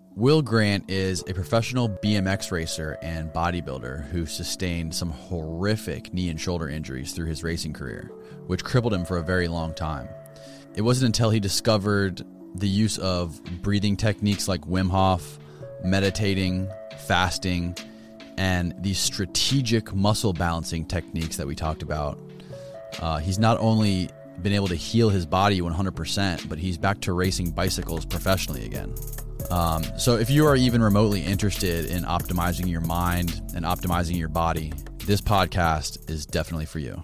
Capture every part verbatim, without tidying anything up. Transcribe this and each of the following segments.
Will Grant is a professional B M X racer and bodybuilder who sustained some horrific knee and shoulder injuries through his racing career, which crippled him for a very long time. It wasn't until he discovered the use of breathing techniques like Wim Hof, meditating, fasting, and these strategic muscle balancing techniques that we talked about. Uh, he's not only been able to heal his body one hundred percent, but he's back to racing bicycles professionally again. Um, so if you are even remotely interested in optimizing your mind and optimizing your body, this podcast is definitely for you.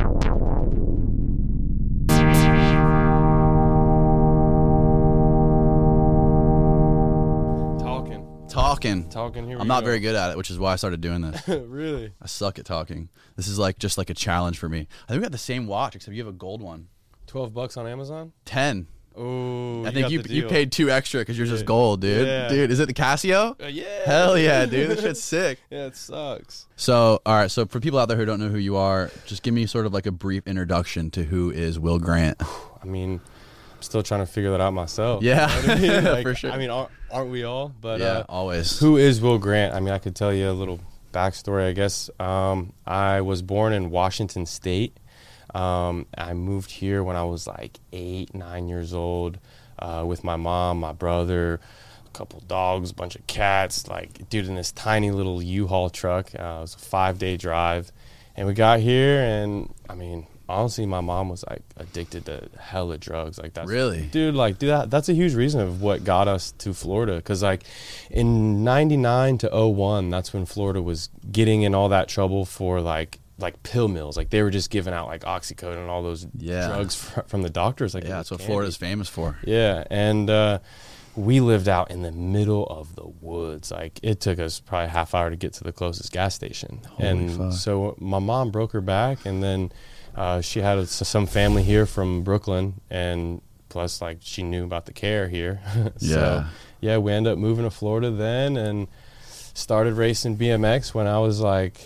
Talking. Talking. Talking. Here we I'm not go. very good at it, which is why I started doing this. Really? I suck at talking. This is like just like a challenge for me. I think we got the same watch, except you have a gold one. twelve bucks on Amazon? ten. Oh, I think you you, you paid two extra because yours yeah. is gold, dude. Yeah. Dude, is it the Casio? Uh, yeah. Hell yeah, dude. This shit's sick. Yeah, it sucks. So, all right. So for people out there who don't know who you are, just give me sort of like a brief introduction to who is Will Grant. I mean, I'm still trying to figure that out myself. Yeah, You know what I mean? Like, for sure. I mean, aren't, aren't we all? But yeah, uh, always. who is Will Grant? I mean, I could tell you a little backstory, I guess. Um, I was born in Washington State. Um, I moved here when I was like eight, nine years old. Uh, with my mom, my brother, a couple dogs, a bunch of cats, like, dude, in this tiny little U-Haul truck. Uh, it was a five-day drive. And we got here, and, I mean, honestly, my mom was, like, addicted to hella drugs. Like, that's Really? Dude, like, dude, that, that's a huge reason of what got us to Florida. Because, like, in ninety-nine to oh one, that's when Florida was getting in all that trouble for, like, like pill mills. Like, they were just giving out like Oxycodone and all those Yeah. drugs fr- from the doctors. Like, Yeah, that's what candy. Florida's famous for. Yeah, and uh, we lived out in the middle of the woods. Like, it took us probably a half hour to get to the closest gas station. Holy and fuck. so my mom broke her back, and then uh, she had a, some family here from Brooklyn, and plus, like, she knew about the care here. so, Yeah. yeah, we ended up moving to Florida then and started racing B M X when I was like,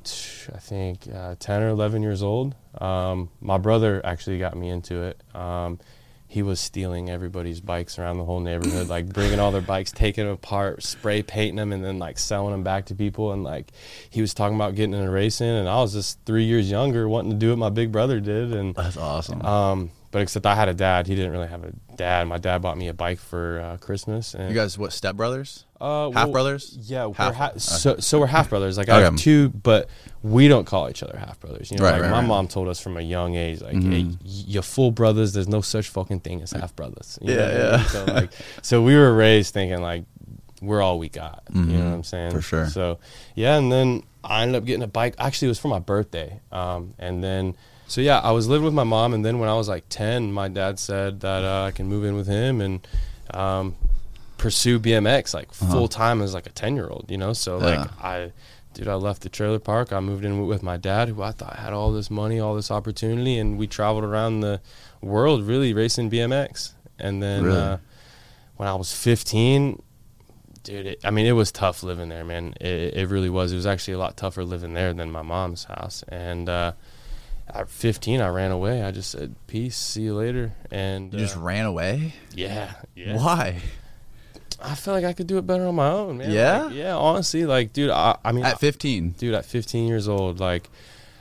I think uh, ten or eleven years old. Um, my brother actually got me into it. Um, he was stealing everybody's bikes around the whole neighborhood, like bringing all their bikes, taking them apart, spray painting them, and then like selling them back to people. And like, he was talking about getting into racing, and I was just three years younger, wanting to do what my big brother did. And That's awesome. um, but except I had a dad. He didn't really have a dad. My dad bought me a bike for uh, Christmas. And You guys, what, stepbrothers? uh, Half well, brothers? Yeah, we're Half- ha- okay. so so we're half brothers. Like, I have Okay. two, but we don't call each other half brothers. You know, Right, like right, my right. mom told us from a young age, like, Mhm. hey, y- you're full brothers. There's no such fucking thing as half brothers. You know Yeah, what I mean? yeah. So like, so we were raised thinking like we're all we got. You Mhm. know what I'm saying? For sure. So yeah, and then I ended up getting a bike. Actually, it was for my birthday. Um, and then. So yeah, I was living with my mom, and then when I was like ten, my dad said that uh, I can move in with him and um, pursue B M X like Uh-huh. full time as like a ten year old, you know. So Yeah. like I, dude, I left the trailer park. I moved in with my dad, who I thought had all this money, all this opportunity, and we traveled around the world really racing B M X. And then Really? uh, when I was fifteen. Dude, it, I mean, it was tough living there, man. It, it really was. It was actually a lot tougher living there than my mom's house. And uh, at fifteen, I ran away. I just said, peace, see you later. And You just uh, ran away? yeah, yeah. Why? I felt like I could do it better on my own, man. Yeah? Like, yeah, honestly, like, dude, I, I mean, At fifteen? dude, at fifteen years old, like,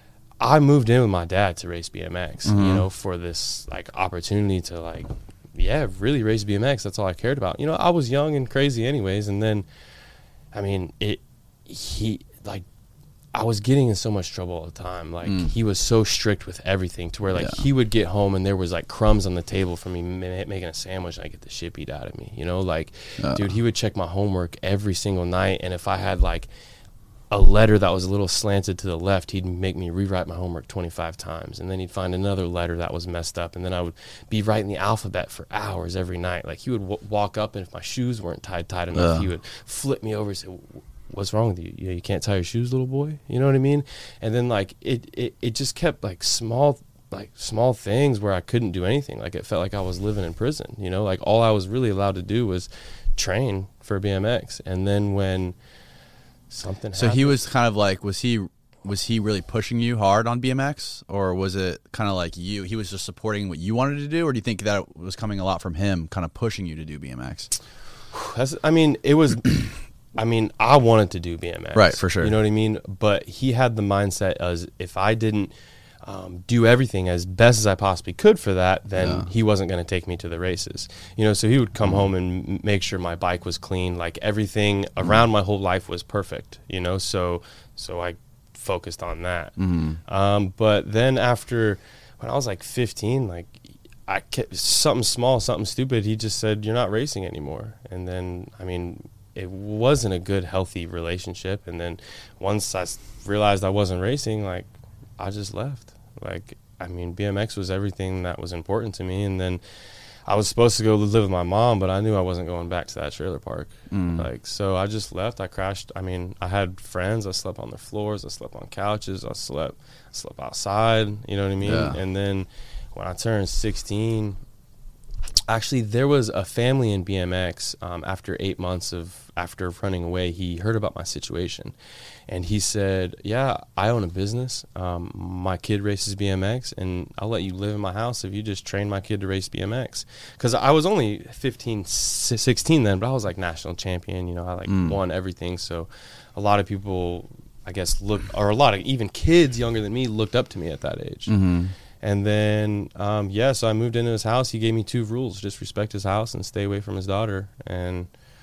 I moved in with my dad to race B M X, Mhm. you know, for this, like, opportunity to, like, yeah, really race B M X. That's all I cared about. You know, I was young and crazy anyways. And then, I mean, it, he, like, I was getting in so much trouble all the time. Like, Mm. he was so strict with everything to where, like, Yeah. he would get home and there was, like, crumbs on the table for me ma- making a sandwich and I get the shit beat out of me, you know? Like, Uh. dude, he would check my homework every single night. And if I had, like, a letter that was a little slanted to the left, he'd make me rewrite my homework twenty-five times. And then he'd find another letter that was messed up. And then I would be writing the alphabet for hours every night. Like, he would w- walk up, and if my shoes weren't tied tight enough, Ugh. he would flip me over and say, what's wrong with you? You, you can't tie your shoes, little boy? You know what I mean? And then, like, it, it, it just kept, like, small like small things where I couldn't do anything. Like, it felt like I was living in prison, you know? Like, all I was really allowed to do was train for B M X. And then when something So happened, he was kind of like, was he was he really pushing you hard on B M X, or was it kind of like you? He was just supporting what you wanted to do, or do you think that it was coming a lot from him, kind of pushing you to do B M X? That's, I mean, it was, I mean, I wanted to do B M X. Right, for sure. You know what I mean? But he had the mindset as if I didn't um, do everything as best as I possibly could for that, then Yeah. he wasn't going to take me to the races. You know, so he would come home and m- make sure my bike was clean, like everything around my whole life was perfect, you know, so, so I focused on that. Mm-hmm. Um, but then after, when I was like fifteen, like I kept, something small, something stupid, he just said, you're not racing anymore. And then, I mean, it wasn't a good, healthy relationship. And then once I s- realized I wasn't racing, like, I just left. Like, I mean, B M X was everything that was important to me. And then I was supposed to go live with my mom, but I knew I wasn't going back to that trailer park. Mm. Like, so I just left. I crashed. I mean, I had friends. I slept on their floors. I slept on couches. I slept, I slept outside. You know what I mean? Yeah. And then when I turned sixteen, actually, there was a family in B M X. Um, after eight months of after running away, he heard about my situation, and he said, "Yeah, I own a business. Um, my kid races B M X, and I'll let you live in my house if you just train my kid to race B M X." Because I was only fifteen, sixteen then, but I was like national champion. You know, I like Mm. won everything. So, a lot of people, I guess, look, or a lot of even kids younger than me looked up to me at that age. Mm-hmm. And then, um, yeah, so I moved into his house. He gave me two rules: just respect his house and stay away from his daughter. And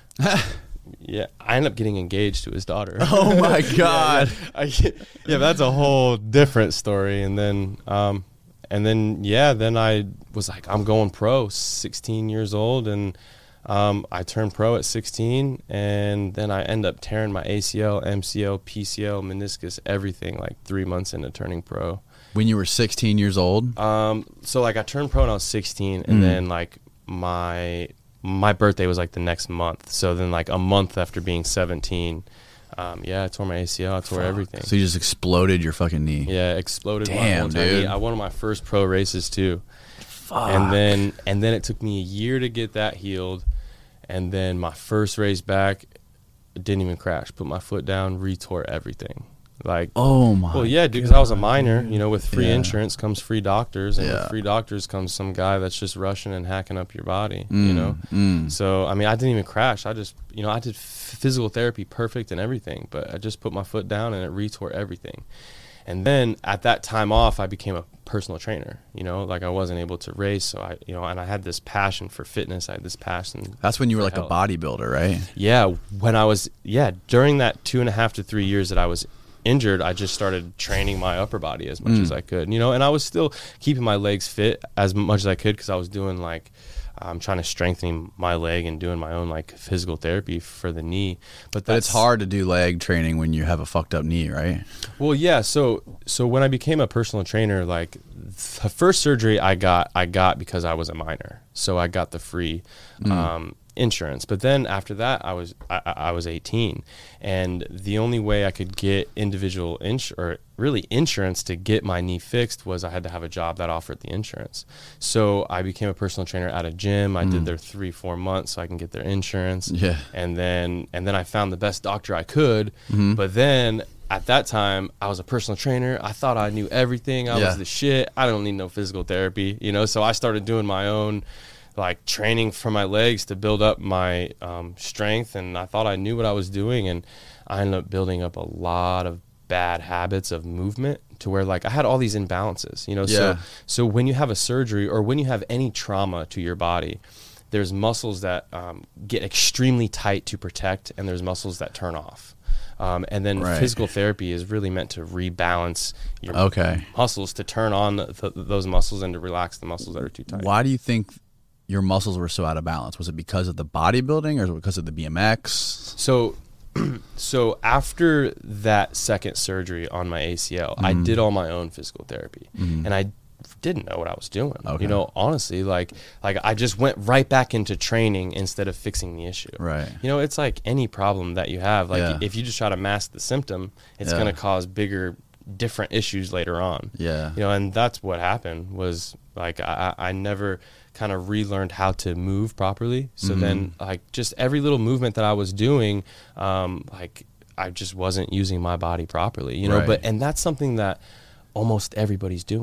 yeah, I ended up getting engaged to his daughter. Oh my God. yeah, I, yeah, that's a whole different story. And then, um, and then, yeah, then I was like, I'm going pro, sixteen years old. And um, I turned pro at sixteen. And then I end up tearing my A C L, M C L, P C L, meniscus, everything, like three months into turning pro. When you were sixteen years old? Um, so like I turned pro when I was sixteen, and Mm. then like my my birthday was like the next month. So then like a month after being seventeen, um, yeah, I tore my A C L, I tore Fuck. everything. So you just exploded your fucking knee. Yeah, exploded. my Damn, whole entire dude. knee. I won my first pro races too, Fuck. and then and then it took me a year to get that healed, and then my first race back, didn't even crash. Put my foot down, retore everything. Like, Oh my. well, yeah, dude, because I was a minor. You know, with free Yeah. insurance comes free doctors, and Yeah. with free doctors comes some guy that's just rushing and hacking up your body. Mm, You know, mm. so I mean, I didn't even crash. I just, you know, I did f- physical therapy perfect and everything, but I just put my foot down and it retore everything. And then at that time off, I became a personal trainer. You know, like I wasn't able to race, so I, you know, and I had this passion for fitness. I had this passion. That's when you were for like a health. bodybuilder, right? Yeah, when I was, yeah, during that two and a half to three years that I was injured, I just started training my upper body as much Mm. as I could, you know, and I was still keeping my legs fit as much as I could because I was doing like, I'm trying to strengthen my leg and doing my own like physical therapy for the knee. But, But it's that's hard to do leg training when you have a fucked up knee, right? Well, yeah. So, so when I became a personal trainer, like the first surgery I got, I got because I was a minor. So I got the free Mm. um, insurance. But then after that, I was I, I was eighteen, and the only way I could get individual ins or really insurance to get my knee fixed was I had to have a job that offered the insurance. So I became a personal trainer at a gym. I Mm. did there three, four months so I can get their insurance. Yeah. And then and then I found the best doctor I could. Mhm. But then at that time, I was a personal trainer. I thought I knew everything. I Yeah. was the shit. I don't need no physical therapy, you know. So I started doing my own, like training for my legs to build up my um, strength, and I thought I knew what I was doing, and I ended up building up a lot of bad habits of movement to where like I had all these imbalances, you know. Yeah. So so when you have a surgery or when you have any trauma to your body, there's muscles that um, get extremely tight to protect, and there's muscles that turn off. Um, and then Right. physical therapy is really meant to rebalance your Okay. muscles muscles, to turn on th- those muscles and to relax the muscles that are too tight. Why do you think your muscles were so out of balance? Was it because of the bodybuilding or was it because of the B M X? So, so after that second surgery on my A C L, I Mhm. did all my own physical therapy, Mhm. and I didn't know what I was doing. Okay. You know, honestly, like like I just went right back into training instead of fixing the issue. Right. You know, it's like any problem that you have. Like Yeah. if you just try to mask the symptom, it's Yeah. going to cause bigger, different issues later on. Yeah. You know, and that's what happened was like I, I I never kind of relearned how to move properly. So Mhm. then like just every little movement that I was doing, um, like I just wasn't using my body properly, you know, Right. but, and that's something that almost everybody's doing.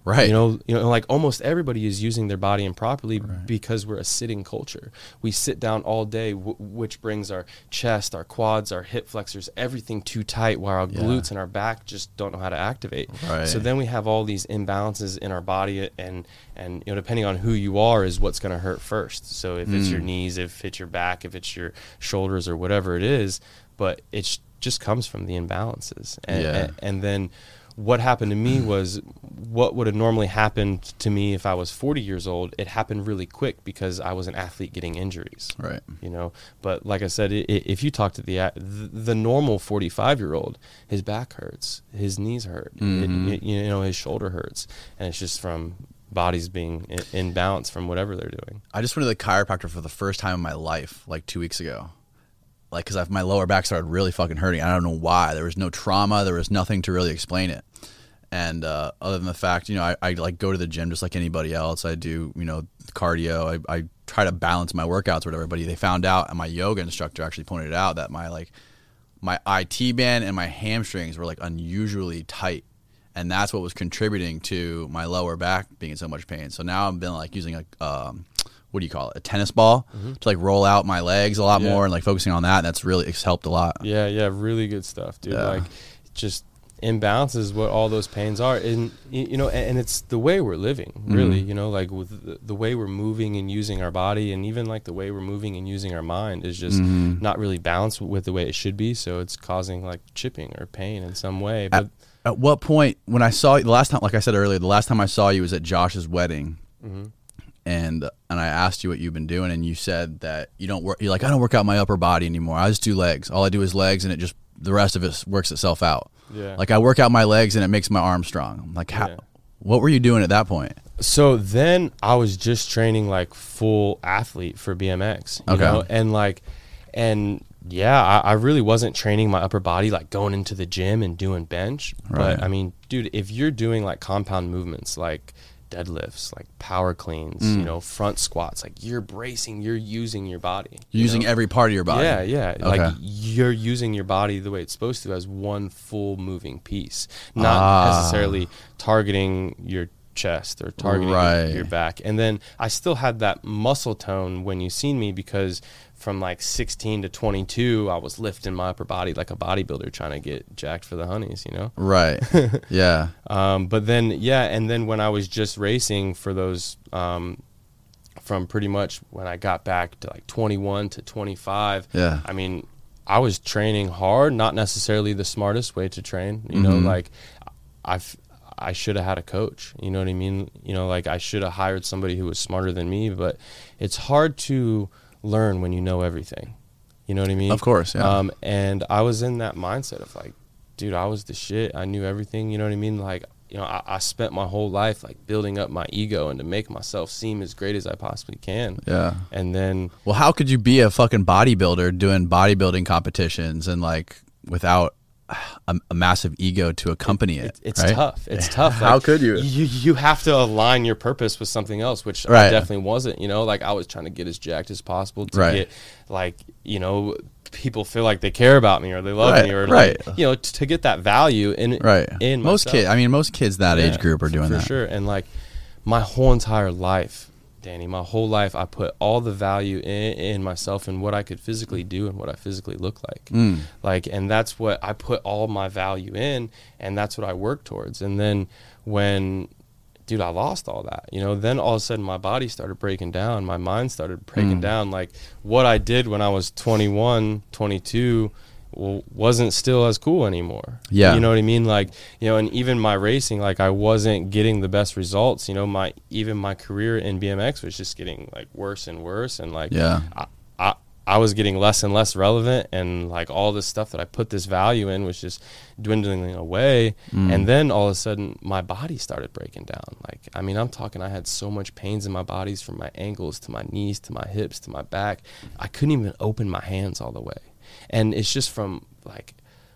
Right. You know, you know, like almost everybody is using their body improperly Right. because we're a sitting culture. We sit down all day, w- which brings our chest, our quads, our hip flexors, everything too tight, while our Yeah. glutes and our back just don't know how to activate. Right. So then we have all these imbalances in our body, and and you know, depending on who you are, is what's going to hurt first. So if it's your Mm. knees, if it's your back, if it's your shoulders, or whatever it is, but it sh- just comes from the imbalances. And, Yeah. and, and then what happened to me was what would have normally happened to me if I was forty years old. It happened really quick because I was an athlete getting injuries. Right. You know, but like I said, i i if you talk to the, a- the the normal forty-five year old, his back hurts, his knees hurt, Mhm. it, it, you know, his shoulder hurts, and it's just from bodies being in, in balance from whatever they're doing. I just went to the chiropractor for the first time in my life, like two weeks ago. Like, because my lower back started really fucking hurting. I don't know why. There was no trauma. There was nothing to really explain it. And uh, other than the fact, you know, I, I like go to the gym just like anybody else. I do, you know, cardio. I, I try to balance my workouts or whatever. But they found out, and my yoga instructor actually pointed out that my like my I T band and my hamstrings were like unusually tight. And that's what was contributing to my lower back being in so much pain. So now I've been like using a, um, what do you call it, a tennis ball Mm-hmm. to like roll out my legs a lot Yeah. more and like focusing on that. And that's really, it's helped a lot. Yeah, yeah, really good stuff, dude. Yeah. Like, just imbalance is what all those pains are, and y- you know, and, and it's the way we're living, really. Mhm. You know, like with the, the way we're moving and using our body, and even like the way we're moving and using our mind is just Mhm. not really balanced with the way it should be. So it's causing like chipping or pain in some way. But At, at what point, when I saw you, the last time, like I said earlier, the last time I saw you was at Josh's wedding. mhm. And and I asked you what you've been doing, and you said that you don't work. You're like, I don't work out my upper body anymore. I just do legs. All I do is legs, and it just the rest of it works itself out. Yeah. Like I work out my legs, and it makes my arms strong. I'm like, how? Yeah. What were you doing at that point? So then I was just training like full athlete for B M X, you Okay. know, and like, and yeah, I, I really wasn't training my upper body, like going into the gym and doing bench. Right. But I mean, dude, if you're doing like compound movements, like deadlifts, like power cleans, Mm. you know, front squats, like you're bracing, you're using your body. You're you using know? every part of your body. Yeah, yeah. Okay. Like you're using your body the way it's supposed to, as one full moving piece, not Ah. necessarily targeting your chest or targeting Right. your back. And then I still had that muscle tone when you seen me, because from like sixteen to twenty-two, I was lifting my upper body like a bodybuilder trying to get jacked for the honeys, you know? Right. Yeah. Um, but then, yeah, and then when I was just racing for those, um, from pretty much when I got back to like twenty-one to twenty-five, Yeah. I mean, I was training hard, not necessarily the smartest way to train, you know, Mhm. like I've, I should have had a coach, you know what I mean? You know, like I should have hired somebody who was smarter than me, but it's hard to learn when you know everything. You know what I mean? Of course. Yeah. Um, and I was in that mindset of like, dude, I was the shit. I knew everything. You know what I mean? Like, you know, I, I spent my whole life like building up my ego and to make myself seem as great as I possibly can. yeah. And then, Well, how could you be a fucking bodybuilder doing bodybuilding competitions and like without a, a massive ego to accompany it? it, it's right? tough. It's tough. How Like, could you? You you have to align your purpose with something else, which I Right. definitely wasn't. You know, like I was trying to get as jacked as possible to Right. get, like, you know, people feel like they care about me or they love Right, me, or right. like, you know, t- to get that value in Right. in most myself. kids. I mean, most kids that age Yeah, group are doing for that. sure. And like my whole entire life, Danny, my whole life, I put all the value in, in myself and what I could physically do and what I physically look like. Mm. Like, and that's what I put all my value in, and that's what I work towards. And then when, dude, I lost all that, you know, then all of a sudden my body started breaking down. My mind started breaking Mm. down. Like what I did when I was twenty-one, twenty-two, well, wasn't still as cool anymore. Yeah. You know what I mean? Like, you know, and even my racing, like I wasn't getting the best results, you know, my, even my career in B M X was just getting like worse and worse. And like, Yeah. I, I, I was getting less and less relevant, and like all this stuff that I put this value in was just dwindling away. Mm. And then all of a sudden my body started breaking down. Like, I mean, I'm talking, I had so much pains in my bodies, from my ankles to my knees to my hips to my back. I couldn't even open my hands all the way. And it's just from like,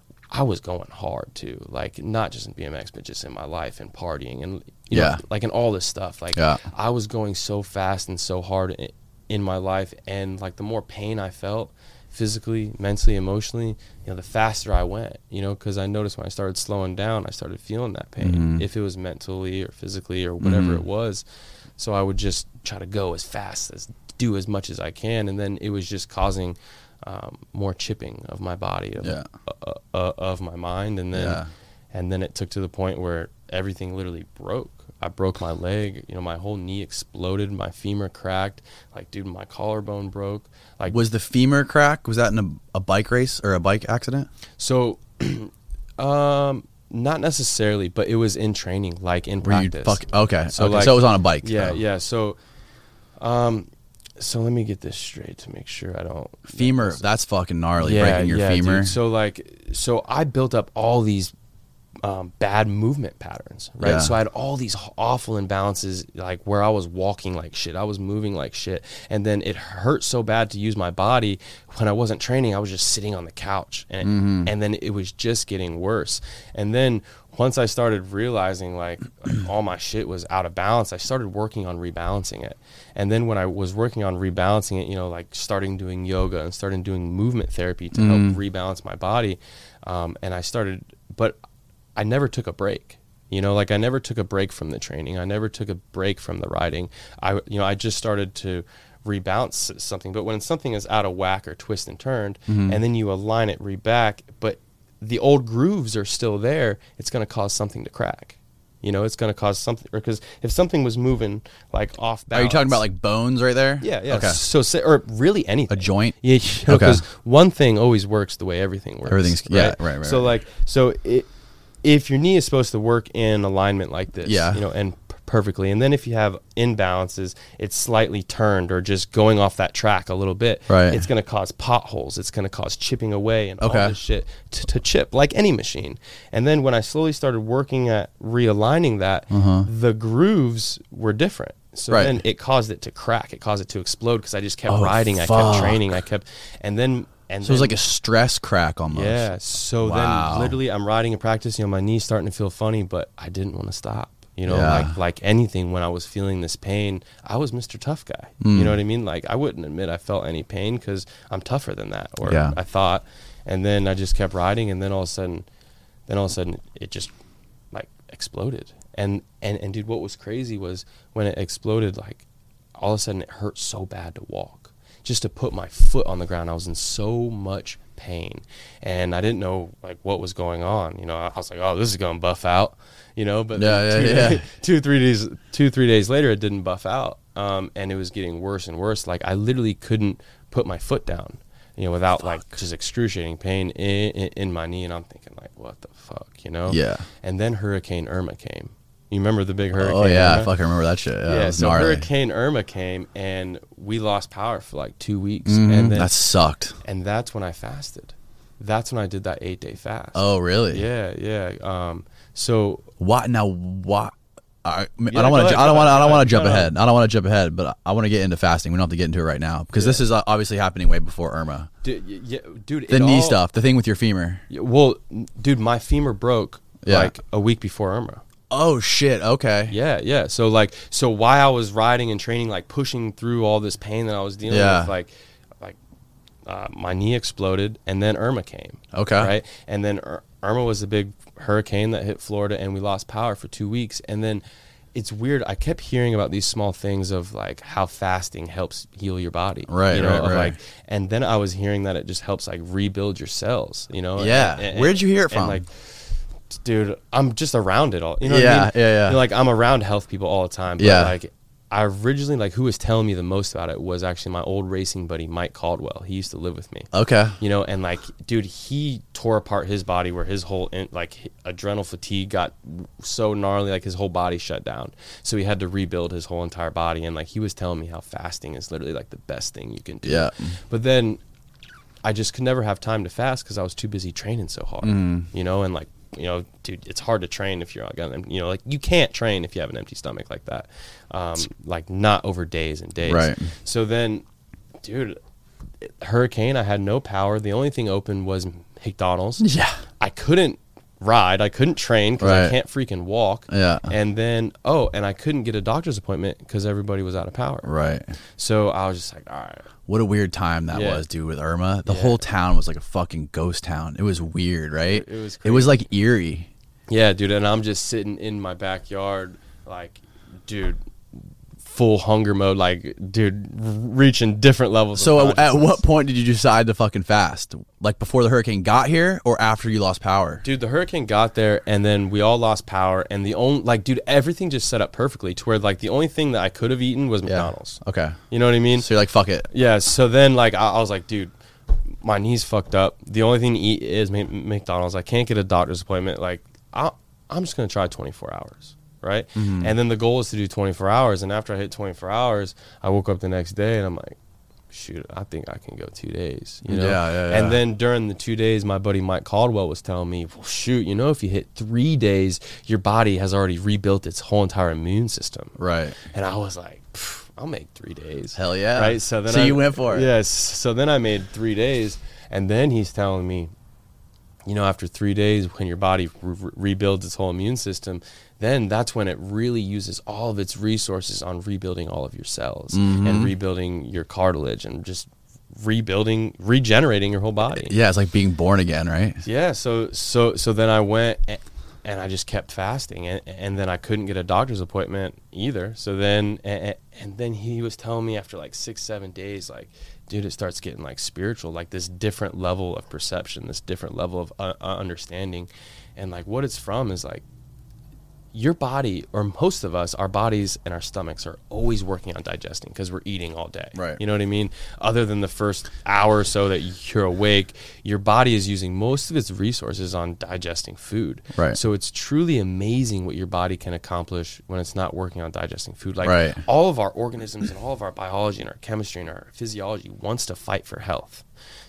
I was going hard too, like not just in B M X, but just in my life and partying and, you Yeah. know, like in all this stuff. Like Yeah. I was going so fast and so hard in, in my life. And like the more pain I felt, physically, mentally, emotionally, you know, the faster I went, you know, because I noticed when I started slowing down, I started feeling that pain, mm-hmm. if it was mentally or physically or whatever mm-hmm. it was. So I would just try to go as fast as, do as much as I can. And then it was just causing um, more chipping of my body, of, yeah. uh, uh, of my mind. And then, yeah. and then it took to the point where everything literally broke. I broke my leg, you know, my whole knee exploded, my femur cracked, like, dude, my collarbone broke. Like, was the femur crack, was that in a, a bike race or a bike accident? So, um, not necessarily, but it was in training, like in Were practice. You fuck, okay, so, okay. Like, so it was on a bike. Yeah, though. yeah. So, um, so let me get this straight to make sure I don't. Femur, that's fucking gnarly, yeah, breaking your yeah, femur. Dude. So like, so I built up all these Um, bad movement patterns, right? Yeah. So I had all these awful imbalances, like where I was walking like shit, I was moving like shit, and then it hurt so bad to use my body. When I wasn't training, I was just sitting on the couch, and mm-hmm. and then it was just getting worse. And then once I started realizing like, like all my shit was out of balance, I started working on rebalancing it. And then when I was working on rebalancing it, you know, like starting doing yoga and starting doing movement therapy to mm-hmm. help rebalance my body, um, and I started, but I never took a break, you know, like I never took a break from the training. I never took a break from the riding. I, you know, I just started to rebalance something. But when something is out of whack or twist and turned, mm-hmm. and then you align it re-back, but the old grooves are still there, it's going to cause something to crack. You know, it's going to cause something, because if something was moving like off balance. Are you talking about like bones right there? Yeah, yeah. Okay. So, say, or really anything. A joint? Yeah, you know, okay. Because one thing always works the way everything works. Everything's, right? yeah, right, right. So, right. like, so it, if your knee is supposed to work in alignment like this, yeah. you know, and p- perfectly, and then if you have imbalances, it's slightly turned or just going off that track a little bit, right. it's going to cause potholes. It's going to cause chipping away and okay. all this shit to, to chip, like any machine. And then when I slowly started working at realigning that, uh-huh. the grooves were different. So right. then it caused it to crack. It caused it to explode because I just kept oh, riding. Fuck. I kept training. I kept, and then... And so then, it was like a stress crack almost. Yeah. So wow. then literally I'm riding in practice, you know, my knee's starting to feel funny, but I didn't want to stop. You know, yeah. like like anything, when I was feeling this pain, I was Mister Tough Guy. Mm. You know what I mean? Like I wouldn't admit I felt any pain because I'm tougher than that, or yeah. I thought. And then I just kept riding, and then all of a sudden, then all of a sudden it just like exploded. And and and dude, what was crazy was when it exploded, like all of a sudden it hurt so bad to walk. Just to put my foot on the ground, I was in so much pain, and I didn't know like what was going on. You know, I was like, "Oh, this is going to buff out," you know. But yeah, yeah, two, yeah. two, three days, two, three days later, it didn't buff out, um, and it was getting worse and worse. Like I literally couldn't put my foot down, you know, without fuck. like just excruciating pain in, in in my knee. And I'm thinking like, "What the fuck," you know? Yeah. And then Hurricane Irma came. You remember the big hurricane? Oh yeah, Irma? I fucking remember that shit. Yeah, yeah so gnarly. Hurricane Irma came, and we lost power for like two weeks, mm-hmm. and then, that sucked. And that's when I fasted. That's when I did that eight day fast. Oh really? Yeah, yeah. Um, so what now? What? I, Yeah, I don't want to. I don't want. I don't want to jump no, no. ahead. I don't want to jump ahead, but I want to get into fasting. We don't have to get into it right now because Yeah. this is uh, obviously happening way before Irma. dude, yeah, dude The it knee all, stuff, the thing with your femur. Well, dude, my femur broke Yeah. like a week before Irma. Oh shit. Okay. Yeah, yeah. So like, so while I was riding and training, like pushing through all this pain that I was dealing Yeah. with, like, like uh, my knee exploded, and then Irma came. Okay. Right, and then Ir- Irma was a big hurricane that hit Florida, and we lost power for two weeks. And then it's weird. I kept hearing about these small things of like how fasting helps heal your body. Right. You know, right. of Right. like, and then I was hearing that it just helps like rebuild your cells. You know. Yeah. And, and, Where did you hear it from? And, like, dude, I'm just around it all. You know what Yeah, I mean? yeah, yeah. You know, like I'm around health people all the time. But Yeah. like I originally, like who was telling me the most about it was actually my old racing buddy, Mike Caldwell. He used to live with me. Okay. You know, and like, dude, he tore apart his body where his whole, in, like adrenal fatigue got so gnarly, like his whole body shut down. So he had to rebuild his whole entire body. And like, he was telling me how fasting is literally like the best thing you can do. Yeah. But then I just could never have time to fast because I was too busy training so hard, Mm. you know, and like, you know, dude, it's hard to train if you're not gonna, you know, like you can't train if you have an empty stomach like that. Um, like not over days and days. Right. So then, dude, hurricane, I had no power. The only thing open was McDonald's. Yeah. I couldn't ride. I couldn't train because Right. I can't freaking walk. Yeah. And then, oh, and I couldn't get a doctor's appointment because everybody was out of power. Right. So I was just like, all right. What a weird time that Yeah. was, dude, with Irma. The Yeah. whole town was like a fucking ghost town. It was weird, right? It, it was It was crazy. like eerie. Yeah, dude, and I'm just sitting in my backyard, like, dude, full hunger mode, like, dude, reaching different levels. So of at, at consciousness. what point did you decide to fucking fast? Like before the hurricane got here or after you lost power? Dude, the hurricane got there, and then we all lost power, and the only, like, dude, everything just set up perfectly to where, like, the only thing that I could have eaten was Yeah. McDonald's. Okay. You know what I mean? So you're like, fuck it. Yeah, so then, like, I, I was like, dude, my knee's fucked up. The only thing to eat is Ma- McDonald's. I can't get a doctor's appointment. Like, I, I'm just going to try twenty-four hours, right? Mm-hmm. And then the goal is to do twenty-four hours. And after I hit twenty-four hours, I woke up the next day and I'm like, shoot, I think I can go two days, you know? Yeah, yeah, yeah. And then during the two days, my buddy Mike Caldwell was telling me, well, shoot, you know, if you hit three days, your body has already rebuilt its whole entire immune system. Right. And I was like, "Pff, I'll make three days. Hell yeah. Right. So then So I, you went for it. Yes. So then I made three days. And then he's telling me, you know, after three days, when your body re- rebuilds its whole immune system, then that's when it really uses all of its resources on rebuilding all of your cells Mm-hmm. and rebuilding your cartilage and just rebuilding, regenerating your whole body. Yeah, it's like being born again, right? Yeah. So so so then I went a- and I just kept fasting, and, and then I couldn't get a doctor's appointment either. So then and, and then he was telling me after like six seven days, like, dude, it starts getting like spiritual, like this different level of perception, this different level of uh, uh, understanding, and like what it's from is like your body, or most of us, our bodies and our stomachs are always working on digesting because we're eating all day. Right. You know what I mean? Other than the first hour or so that you're awake, your body is using most of its resources on digesting food. Right. So it's truly amazing what your body can accomplish when it's not working on digesting food. Like Right. all of our organisms and all of our biology and our chemistry and our physiology wants to fight for health.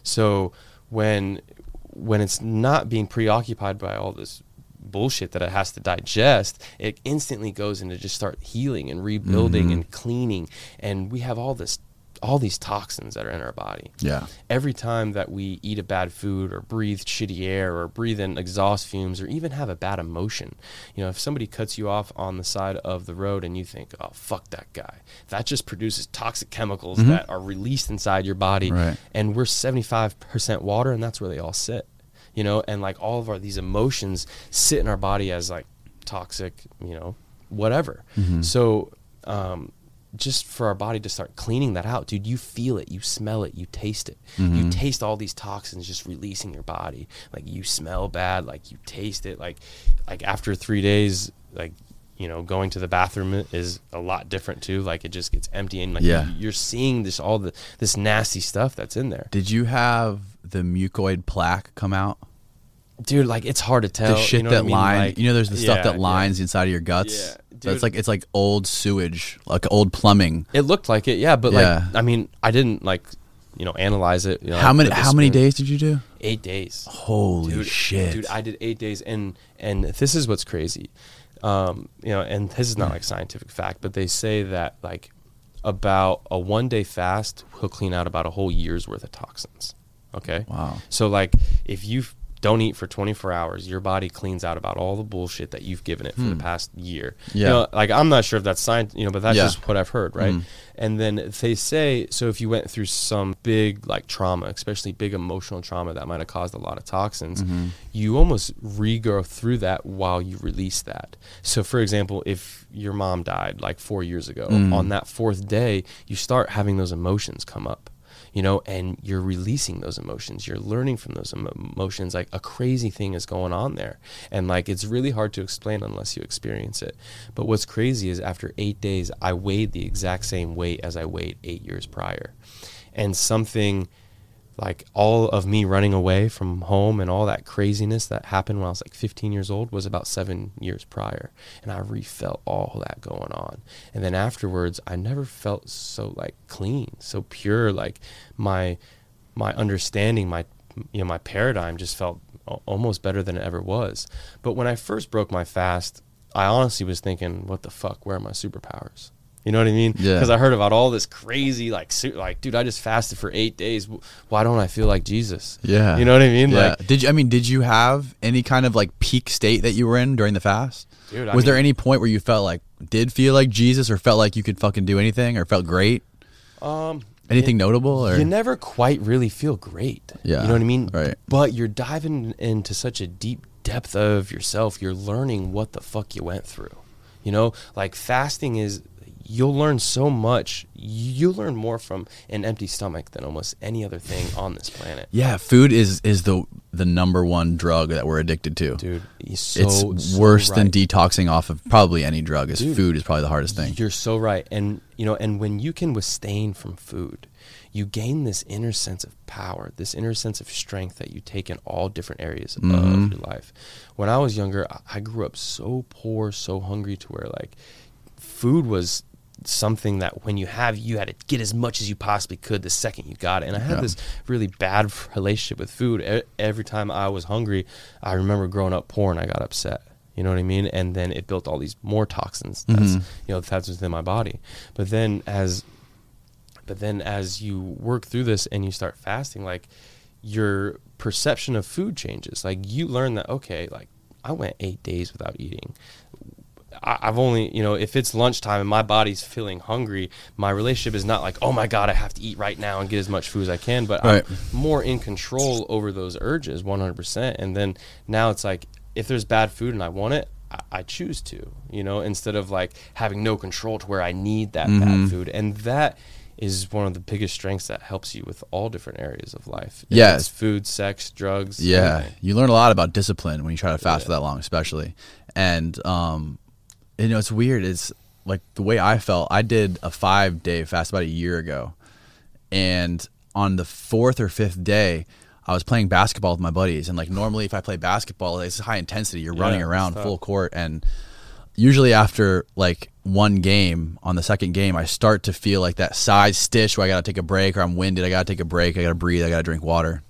So when when it's not being preoccupied by all this bullshit that it has to digest, it instantly goes into just start healing and rebuilding Mm-hmm. and cleaning. And we have all this, all these toxins that are in our body. Yeah. Every time that we eat a bad food or breathe shitty air or breathe in exhaust fumes or even have a bad emotion, you know, if somebody cuts you off on the side of the road and you think, oh, fuck that guy, that just produces toxic chemicals that are released inside your body. Right. And we're seventy-five percent water, and that's where they all sit. You know, and like all of our these emotions sit in our body as like toxic, you know, whatever. Mm-hmm. So um, just for our body to start cleaning that out, dude, you feel it, you smell it, you taste it. Mm-hmm. You taste all these toxins just releasing your body. Like you smell bad, like you taste it. Like like after three days, like, you know, going to the bathroom is a lot different too. Like it just gets empty and like Yeah. you, you're seeing this all the this nasty stuff that's in there. Did you have the mucoid plaque come out? Dude, like it's hard to tell. The shit you know that what I mean? line, Like, you know, there's the stuff yeah, that lines the inside of your guts. Yeah, That's dude. like it's like old sewage, like old plumbing. yeah. It looked like it, yeah, but Yeah. like I mean, I didn't like, you know, analyze it. You know, How like, many with a how many spoon. days did you do? Eight days. Holy Dude, shit. dude! I did eight days, and and this is what's crazy, um, you know, and this is not like scientific fact, but they say that like about a one day fast will clean out about a whole year's worth of toxins. Okay. Wow. So like if you don't eat for twenty-four hours, your body cleans out about all the bullshit that you've given it for the past year. Yeah. You know, like I'm not sure if that's science, you know, but that's Yeah. just what I've heard, right? Mm. And then they say, so if you went through some big like trauma, especially big emotional trauma that might have caused a lot of toxins, Mm-hmm. you almost re-go through that while you release that. So for example, if your mom died like four years ago, Mm. on that fourth day, you start having those emotions come up. You know, and you're releasing those emotions. You're learning from those emo- emotions. Like a crazy thing is going on there. And like, it's really hard to explain unless you experience it. But what's crazy is after eight days, I weighed the exact same weight as I weighed eight years prior. And something like all of me running away from home and all that craziness that happened when I was like fifteen years old was about seven years prior. And I re-felt all that going on. And then afterwards, I never felt so like clean, so pure. Like my, my understanding, my, you know, my paradigm just felt a- almost better than it ever was. But when I first broke my fast, I honestly was thinking, what the fuck, where are my superpowers? You know what I mean? Yeah. Because I heard about all this crazy, like, su- like, dude, I just fasted for eight days. Why don't I feel like Jesus? Yeah. You know what I mean? Yeah. Like, did you? I mean, did you have any kind of like peak state that you were in during the fast? dude, I Was there mean, any point where you felt like did feel like Jesus, or felt like you could fucking do anything, or felt great? Um, Anything it, notable? Or? You never quite really feel great. Yeah. You know what I mean? Right. But you're diving into such a deep depth of yourself. You're learning what the fuck you went through. You know, like fasting is, you'll learn so much. You'll learn more from an empty stomach than almost any other thing on this planet. Yeah, food is is the the number one drug that we're addicted to. Dude, so, it's so worse right. than detoxing off of probably any drug. Is Dude, food is probably the hardest thing. You're so right. And you know, and when you can withstand from food, you gain this inner sense of power, this inner sense of strength that you take in all different areas mm-hmm. of your life. When I was younger, I grew up so poor, so hungry to where like food was something that when you have, you had to get as much as you possibly could the second you got it. And I had yeah. this really bad relationship with food. Every time I was hungry, I remember growing up poor and I got upset. You know what I mean? And then it built all these more toxins. That's, mm-hmm. you know, that's within my body. But then as, but then as you work through this and you start fasting, like your perception of food changes. Like you learn that, okay, like I went eight days without eating. I've only, you know, if it's lunchtime and my body's feeling hungry, my relationship is not like, oh my God, I have to eat right now and get as much food as I can. But right. I'm more in control over those urges, one hundred percent. And then now it's like, if there's bad food and I want it, I, I choose to, you know, instead of like having no control to where I need that mm-hmm. bad food. And that is one of the biggest strengths that helps you with all different areas of life. Yes. Food, sex, drugs. Yeah. Everything. You learn a lot about discipline when you try to fast yeah. for that long, especially. And, um, you know, it's weird. It's like the way I felt. I did a five day fast about a year ago. And on the fourth or fifth day, I was playing basketball with my buddies. And like normally if I play basketball, it's high intensity. You're yeah, running around full court. And usually after like one game, on the second game, I start to feel like that side stitch where I got to take a break, or I'm winded. I got to take a break. I got to breathe. I got to drink water.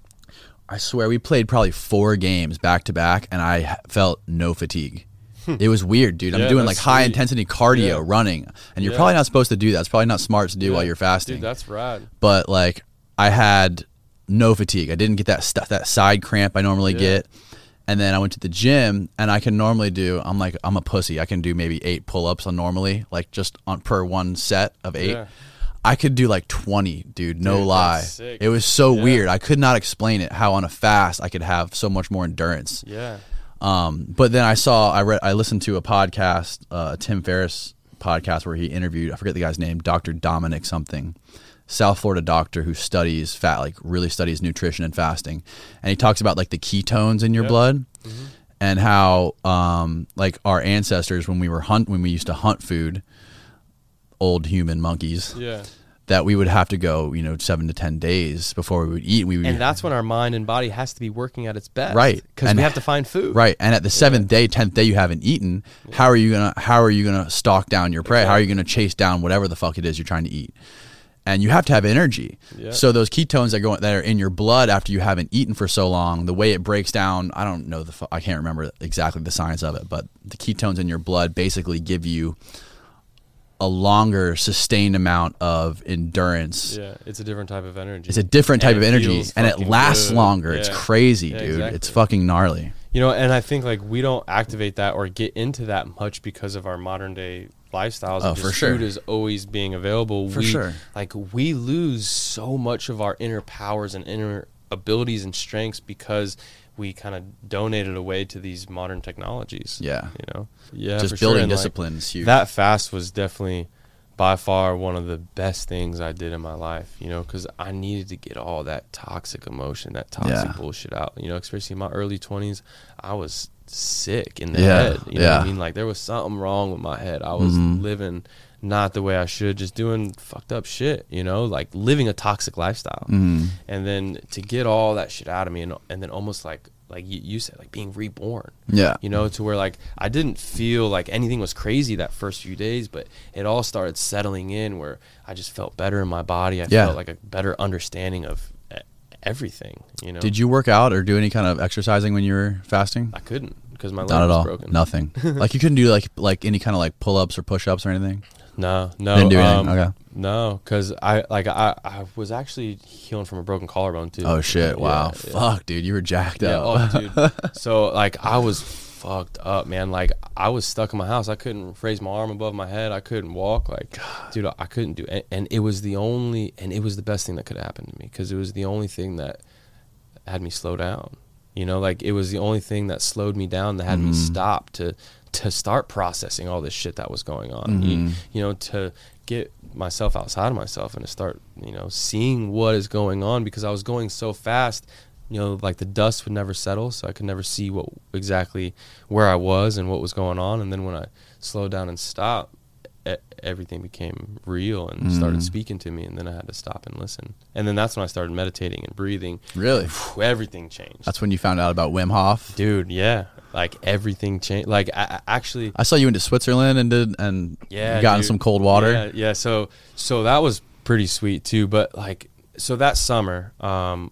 I swear we played probably four games back to back and I felt no fatigue. It was weird, dude. I'm yeah, doing like high sweet. intensity cardio yeah. running, and you're yeah. probably not supposed to do that. It's probably not smart to do yeah. while you're fasting. Dude, that's rad. But like, I had no fatigue. I didn't get that st- that side cramp I normally yeah. get. And then I went to the gym, and I can normally do. I'm like, I'm a pussy. I can do maybe eight pull-ups on normally, like just on per one set of eight. Yeah. I could do like twenty, dude. No dude, lie. It was so yeah. weird. I could not explain it. How on a fast I could have so much more endurance. Yeah. Um, but then I saw, I read, I listened to a podcast, uh, Tim Ferriss podcast where he interviewed, I forget the guy's name, Doctor Dominic something, South Florida doctor who studies fat, like really studies nutrition and fasting. And he talks about like the ketones in your yep. blood mm-hmm. and how, um, like our ancestors, when we were hunt, when we used to hunt food, old human monkeys, yeah. that we would have to go, you know, seven to ten days before we would eat. We would, and that's when our mind and body has to be working at its best, right? Because we have to find food, right? And at the seventh yeah. day, tenth day, you haven't eaten. Yeah. How are you gonna? How are you gonna stalk down your prey? Exactly. How are you gonna chase down whatever the fuck it is you're trying to eat? And you have to have energy. Yeah. So those ketones that go that are in your blood after you haven't eaten for so long, the way it breaks down, I don't know the I can't remember exactly the science of it, but the ketones in your blood basically give you a longer sustained amount of endurance. Yeah, it's a different type of energy. It's a different type and of energy, and it lasts good. longer. Yeah. It's crazy, yeah, dude. Exactly. It's fucking gnarly. You know, and I think like we don't activate that or get into that much because of our modern day lifestyles. Oh, for sure. Food is always being available. For we, sure. Like we lose so much of our inner powers and inner abilities and strengths because we kind of donated away to these modern technologies. Yeah. You know? Yeah. Just building sure. discipline is huge. That fast was definitely by far one of the best things I did in my life, you know, because I needed to get all that toxic emotion, that toxic yeah. bullshit out, you know, especially in my early twenties. I was sick in the yeah. head. You know yeah. what I mean? Like there was something wrong with my head. I was mm-hmm. living not the way I should, just doing fucked up shit, you know, like living a toxic lifestyle. Mm-hmm. And then to get all that shit out of me and, and then almost like, like you, you said, like being reborn, yeah, you know, to where like I didn't feel like anything was crazy that first few days, but it all started settling in where I just felt better in my body. I yeah. felt like a better understanding of everything, you know. Did you work out or do any kind of exercising when you were fasting? I couldn't because my leg Not at was all. broken. Nothing. Like you couldn't do like like any kind of like pull-ups or push-ups or anything? No, no. Didn't do anything. Um, okay. No, because I like I, I was actually healing from a broken collarbone too. Oh shit! Wow. Yeah, Fuck, yeah. dude, you were jacked yeah, up. Oh, dude. So like I was fucked up, man. Like, I was stuck in my house. I couldn't raise my arm above my head. I couldn't walk. Like, God. Dude, I couldn't do it. And it was the only, and it was the best thing that could happen to me, because it was the only thing that had me slow down. You know, like, it was the only thing that slowed me down, that had mm-hmm. me stop to to start processing all this shit that was going on. Mm-hmm. You, you know, to get myself outside of myself and to start, you know, seeing what is going on, because I was going so fast. You know, like, the dust would never settle, so I could never see what exactly where I was and what was going on. And then when I slowed down and stopped, e- everything became real and mm. started speaking to me. And then I had to stop and listen. And then that's when I started meditating and breathing. Really? Whew, everything changed. That's when you found out about Wim Hof? Dude, yeah. Like, everything changed. Like, I, I actually... I saw you went to Switzerland and did and yeah, got in dude. some cold water. Yeah, yeah. So, so that was pretty sweet, too. But, like... So that summer um,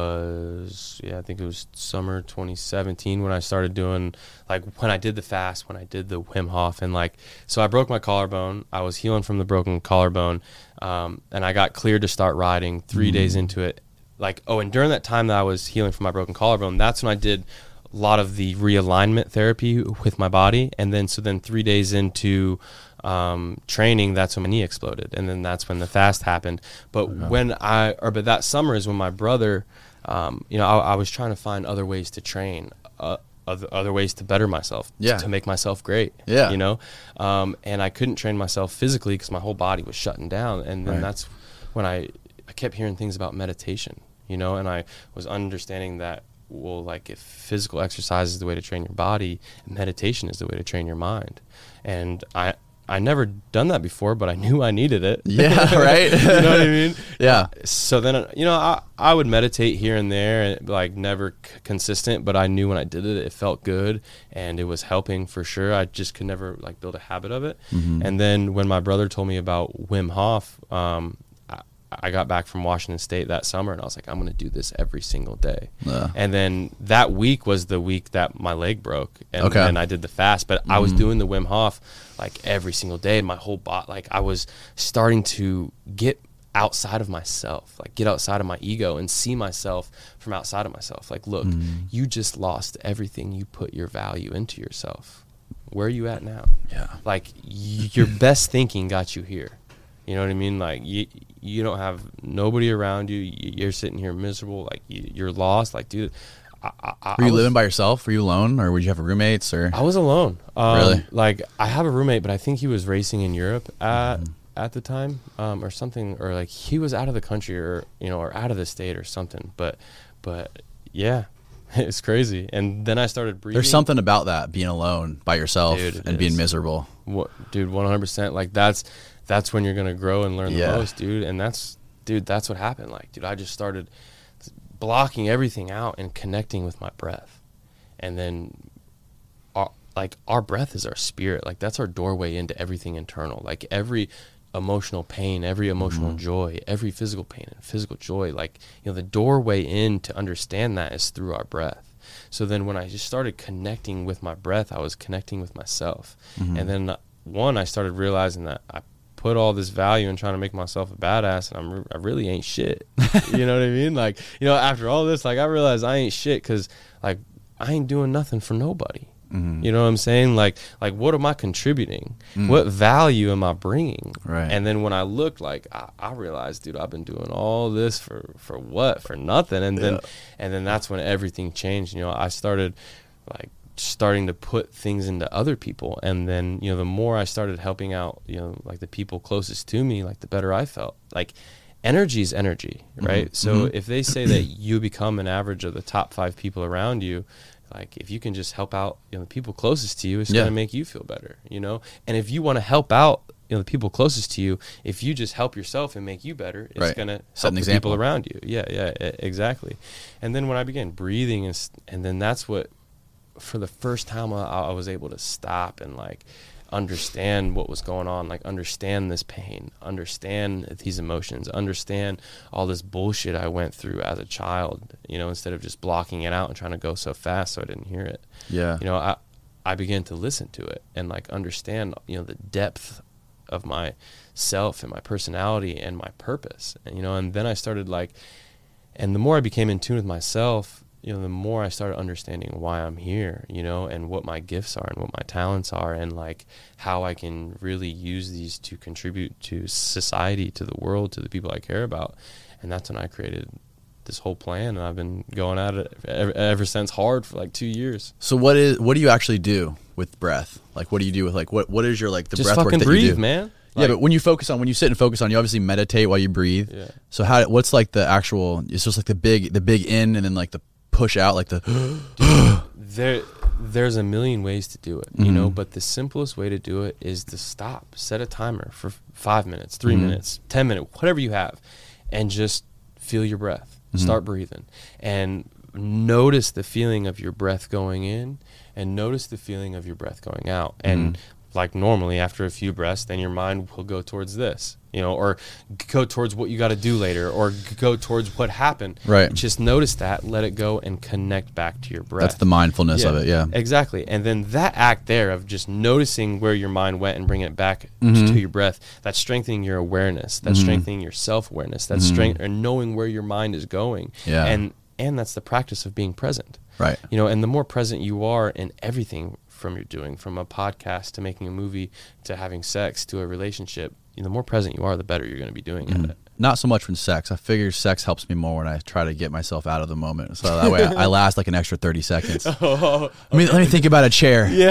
was, yeah, I think it was summer twenty seventeen when I started doing, like, when I did the fast, when I did the Wim Hof. And, like, so I broke my collarbone. I was healing from the broken collarbone. Um, and I got cleared to start riding three mm. days into it. Like, oh, and during that time that I was healing from my broken collarbone, that's when I did a lot of the realignment therapy with my body. And then, so then three days into um, training, that's when my knee exploded. And then that's when the fast happened. But okay. when I, or, but that summer is when my brother, um, you know, I, I was trying to find other ways to train, uh, other, other ways to better myself, yeah. to, to make myself great, yeah. you know? Um, and I couldn't train myself physically because my whole body was shutting down. And then right. that's when I, I kept hearing things about meditation, you know, and I was understanding that, well, like, if physical exercise is the way to train your body, meditation is the way to train your mind. And I, I never done that before, but I knew I needed it. Yeah, right. You know what I mean? Yeah. So then, you know, I, I would meditate here and there, and like never c- consistent, but I knew when I did it, it felt good and it was helping for sure. I just could never like build a habit of it. Mm-hmm. And then when my brother told me about Wim Hof, um, I, I got back from Washington State that summer and I was like, I'm going to do this every single day. Yeah. And then that week was the week that my leg broke, and okay. then I did the fast, but mm-hmm. I was doing the Wim Hof like every single day, and my whole body, like I was starting to get outside of myself, like get outside of my ego and see myself from outside of myself. Like, look, mm-hmm. you just lost everything you put your value into yourself. Where are you at now? Yeah. Like y- your best thinking got you here. You know what I mean? Like you, you don't have nobody around you. You're sitting here miserable. Like you, you're lost. Like, dude, I, I, were you I was, living by yourself? Were you alone, or would you have roommates? Or I was alone. Um, really? Like I have a roommate, but I think he was racing in Europe at mm. at the time, um, or something, or like he was out of the country, or you know, or out of the state, or something. But, but yeah. It's crazy. And then I started breathing. There's something about that, being alone by yourself, dude, and is. being miserable. What, dude, one hundred percent. Like that's that's when you're going to grow and learn yeah. the most, dude. And that's, dude, that's what happened. Like, dude, I just started blocking everything out and connecting with my breath. And then our, like our breath is our spirit. Like that's our doorway into everything internal. Like every emotional pain, every emotional mm-hmm. joy, every physical pain and physical joy, like, you know, the doorway in to understand that is through our breath. So then when I just started connecting with my breath, I was connecting with myself. Mm-hmm. And then one, I started realizing that I put all this value in trying to make myself a badass, and I'm re- I really ain't shit. You know what I mean? Like, you know, after all this, like I realized I ain't shit because like I ain't doing nothing for nobody. Mm-hmm. You know what I'm saying? Like, like what am I contributing? Mm. What value am I bringing? Right. And then when I looked, like, I, I realized, dude, I've been doing all this for, for what? For nothing. And then, yeah. and then that's when everything changed. You know, I started like starting to put things into other people. And then, you know, the more I started helping out, you know, like the people closest to me, like the better I felt. Like energy is energy, right? Mm-hmm. So mm-hmm. if they say that you become an average of the top five people around you, like if you can just help out, you know, the people closest to you, it's yeah. going to make you feel better, you know? And if you want to help out, you know, the people closest to you, if you just help yourself and make you better, it's right. going to help the example. people around you. Yeah, yeah, exactly. And then when I began breathing, and, and then that's what, for the first time I, I was able to stop and like understand what was going on, like understand this pain, understand these emotions, understand all this bullshit I went through as a child, you know, instead of just blocking it out and trying to go so fast so I didn't hear it. Yeah. You know, I, I began to listen to it and like understand, you know, the depth of my self and my personality and my purpose. And, you know, and then I started like, and the more I became in tune with myself, you know, the more I started understanding why I'm here, you know, and what my gifts are and what my talents are, and like how I can really use these to contribute to society, to the world, to the people I care about. And that's when I created this whole plan, and I've been going at it ever, ever since, hard for like two years. So what is what do you actually do with breath? Like, what do you do with like what what is your like the Just breath work fucking that breathe, you do? man. Yeah, Like, but when you focus on when you sit and focus on, you obviously meditate while you breathe. Yeah. So how what's like the actual? It's just like the big the big in and then like the push out, like the. Dude, there there's a million ways to do it, you Mhm. know, but the simplest way to do it is to stop, set a timer for five minutes, three Mhm. minutes, ten minutes, whatever you have, and just feel your breath. Mhm. Start breathing and notice the feeling of your breath going in and notice the feeling of your breath going out. And Mhm. like normally after a few breaths, then your mind will go towards this, you know, or go towards what you got to do later, or go towards what happened. Right. Just notice that, let it go, and connect back to your breath. That's the mindfulness of it. Yeah. Exactly. And then that act there of just noticing where your mind went and bringing it back Mhm. to your breath, that's strengthening your awareness. That's Mhm. strengthening your self-awareness. That's Mhm. strength and knowing where your mind is going. Yeah. And and that's the practice of being present. Right. You know, and the more present you are in everything from you're doing, from a podcast to making a movie to having sex to a relationship, you know, the more present you are, the better you're going to be doing Mhm. at it. Not so much when sex. I figure sex helps me more when I try to get myself out of the moment. So that way I, I last like an extra thirty seconds. Oh, Let me let me think about a chair. yeah.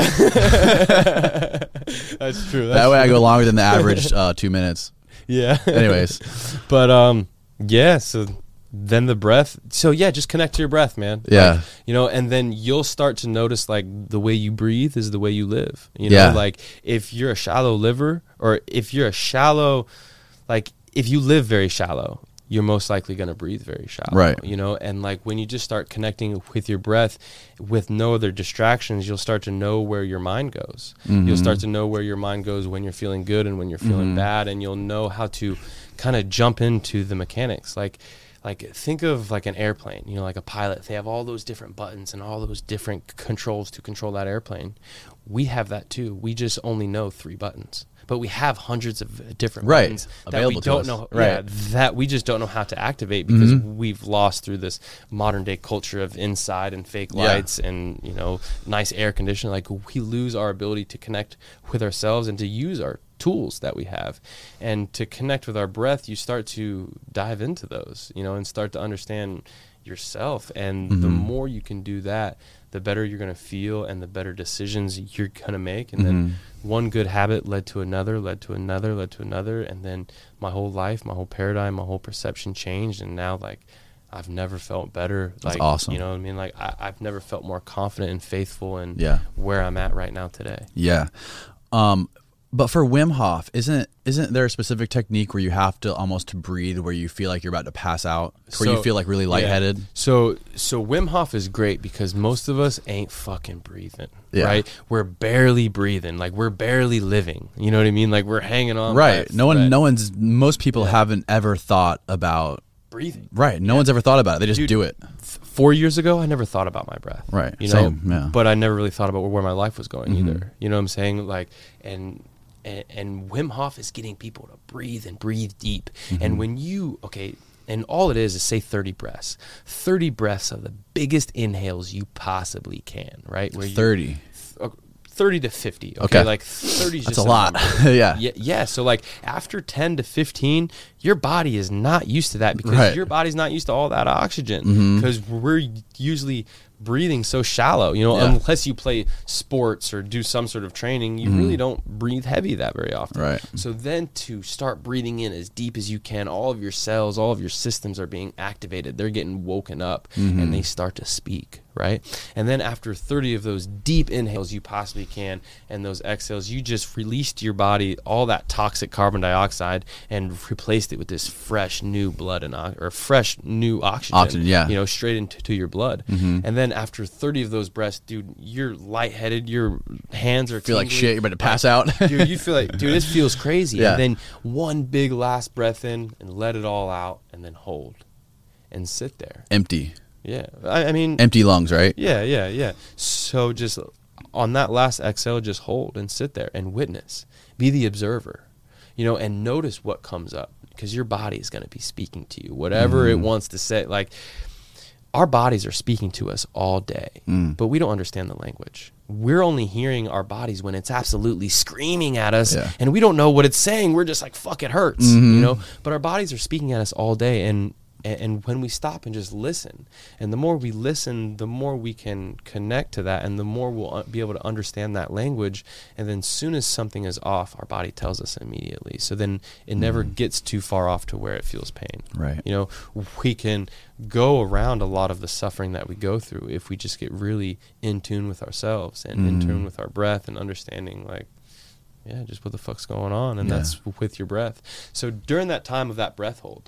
That's true. That's That way I true. go longer than the average uh, two minutes. Yeah. Anyways. But um yeah, so then the breath. So yeah, just connect to your breath, man. Yeah. Like, you know, and then you'll start to notice like the way you breathe is the way you live. You know, Yeah. like if you're a shallow liver, or if you're a shallow, like if you live very shallow, you're most likely going to breathe very shallow. Right. You know, and like when you just start connecting with your breath with no other distractions, you'll start to know where your mind goes. Mhm. You'll start to know where your mind goes when you're feeling good and when you're feeling Mhm. bad, and you'll know how to kind of jump into the mechanics. Like, like think of like an airplane, you know, like a pilot. They have all those different buttons and all those different c- controls to control that airplane. We have that too. We just only know three buttons, but we have hundreds of different Right. buttons that Available we to don't us. know. Right. Yeah, that we just don't know how to activate because Mhm. we've lost through this modern day culture of inside and fake Yeah. lights and, you know, nice air conditioning. Like we lose our ability to connect with ourselves and to use our tools that we have, and to connect with our breath. You start to dive into those, you know, and start to understand yourself. And the Mhm. more you can do that, the better you're going to feel and the better decisions you're going to make. And then Mhm. one good habit led to another, led to another, led to another. And then my whole life, my whole paradigm, my whole perception changed. And now like I've never felt better. That's like, awesome. You know what I mean? Like I, I've never felt more confident and faithful in Yeah. where I'm at right now today. Yeah. Um, but for Wim Hof, isn't isn't there a specific technique where you have to almost breathe where you feel like you're about to pass out, where you So- feel like really lightheaded? Yeah. So so Wim Hof is great because most of us ain't fucking breathing, Yeah. right? We're barely breathing, like we're barely living. You know what I mean? Like we're hanging on. by Right. a No one. thread. No one's. Most people Yeah. haven't ever thought about. breathing. Right. No Yeah. one's ever thought about it. They just Dude, do it. Th- Four years ago, I never thought about my breath. Right. You know, Same. Yeah. but I never really thought about where my life was going Mhm. either. You know what I'm saying? Like, and and, and Wim Hof is getting people to breathe and breathe deep. Mhm. And when you okay, and all it is is say thirty breaths. thirty breaths of the biggest inhales you possibly can. Right? Where you, Thirty. th- thirty to fifty. Okay, Okay. like thirty is That's just a lot. number. Yeah. yeah. Yeah. So like after ten to fifteen, your body is not used to that because Right. your body's not used to all that oxygen Mhm. because we're usually breathing so shallow, you know, Yeah. unless you play sports or do some sort of training, you Mhm. really don't breathe heavy that very often. Right. So then to start breathing in as deep as you can, all of your cells, all of your systems are being activated. They're getting woken up Mhm. and they start to speak, right? And then after thirty of those deep inhales you possibly can and those exhales, you just released to your body all that toxic carbon dioxide and replaced it with this fresh new blood and o- or fresh new oxygen, Oxygen, yeah. you know, straight into to your blood. Mhm. And then after thirty of those breaths, dude, you're lightheaded, your hands are Feel like tingling. shit. You're about to pass out. Dude, you feel like, dude, this feels crazy. Yeah. And then one big last breath in and let it all out and then hold and sit there. Empty. Yeah. I, I mean, Empty lungs. Right. yeah, yeah, yeah. So just on that last exhale, just hold and sit there and witness. Be the observer, you know, and notice what comes up because your body is going to be speaking to you, whatever Mhm. it wants to say. Like, our bodies are speaking to us all day, Mm. but we don't understand the language. We're only hearing our bodies when it's absolutely screaming at us, Yeah. and we don't know what it's saying. We're just like, fuck, it hurts, Mhm. you know? But our bodies are speaking at us all day, and and when we stop and just listen, and the more we listen, the more we can connect to that, and the more we'll be able to understand that language. And then as soon as something is off, our body tells us immediately. So then it never Mm. gets too far off to where it feels pain. Right. You know, we can go around a lot of the suffering that we go through if we just get really in tune with ourselves and in Mm. tune with our breath and understanding, like, yeah, just what the fuck's going on. And Yeah. that's with your breath. So during that time of that breath hold,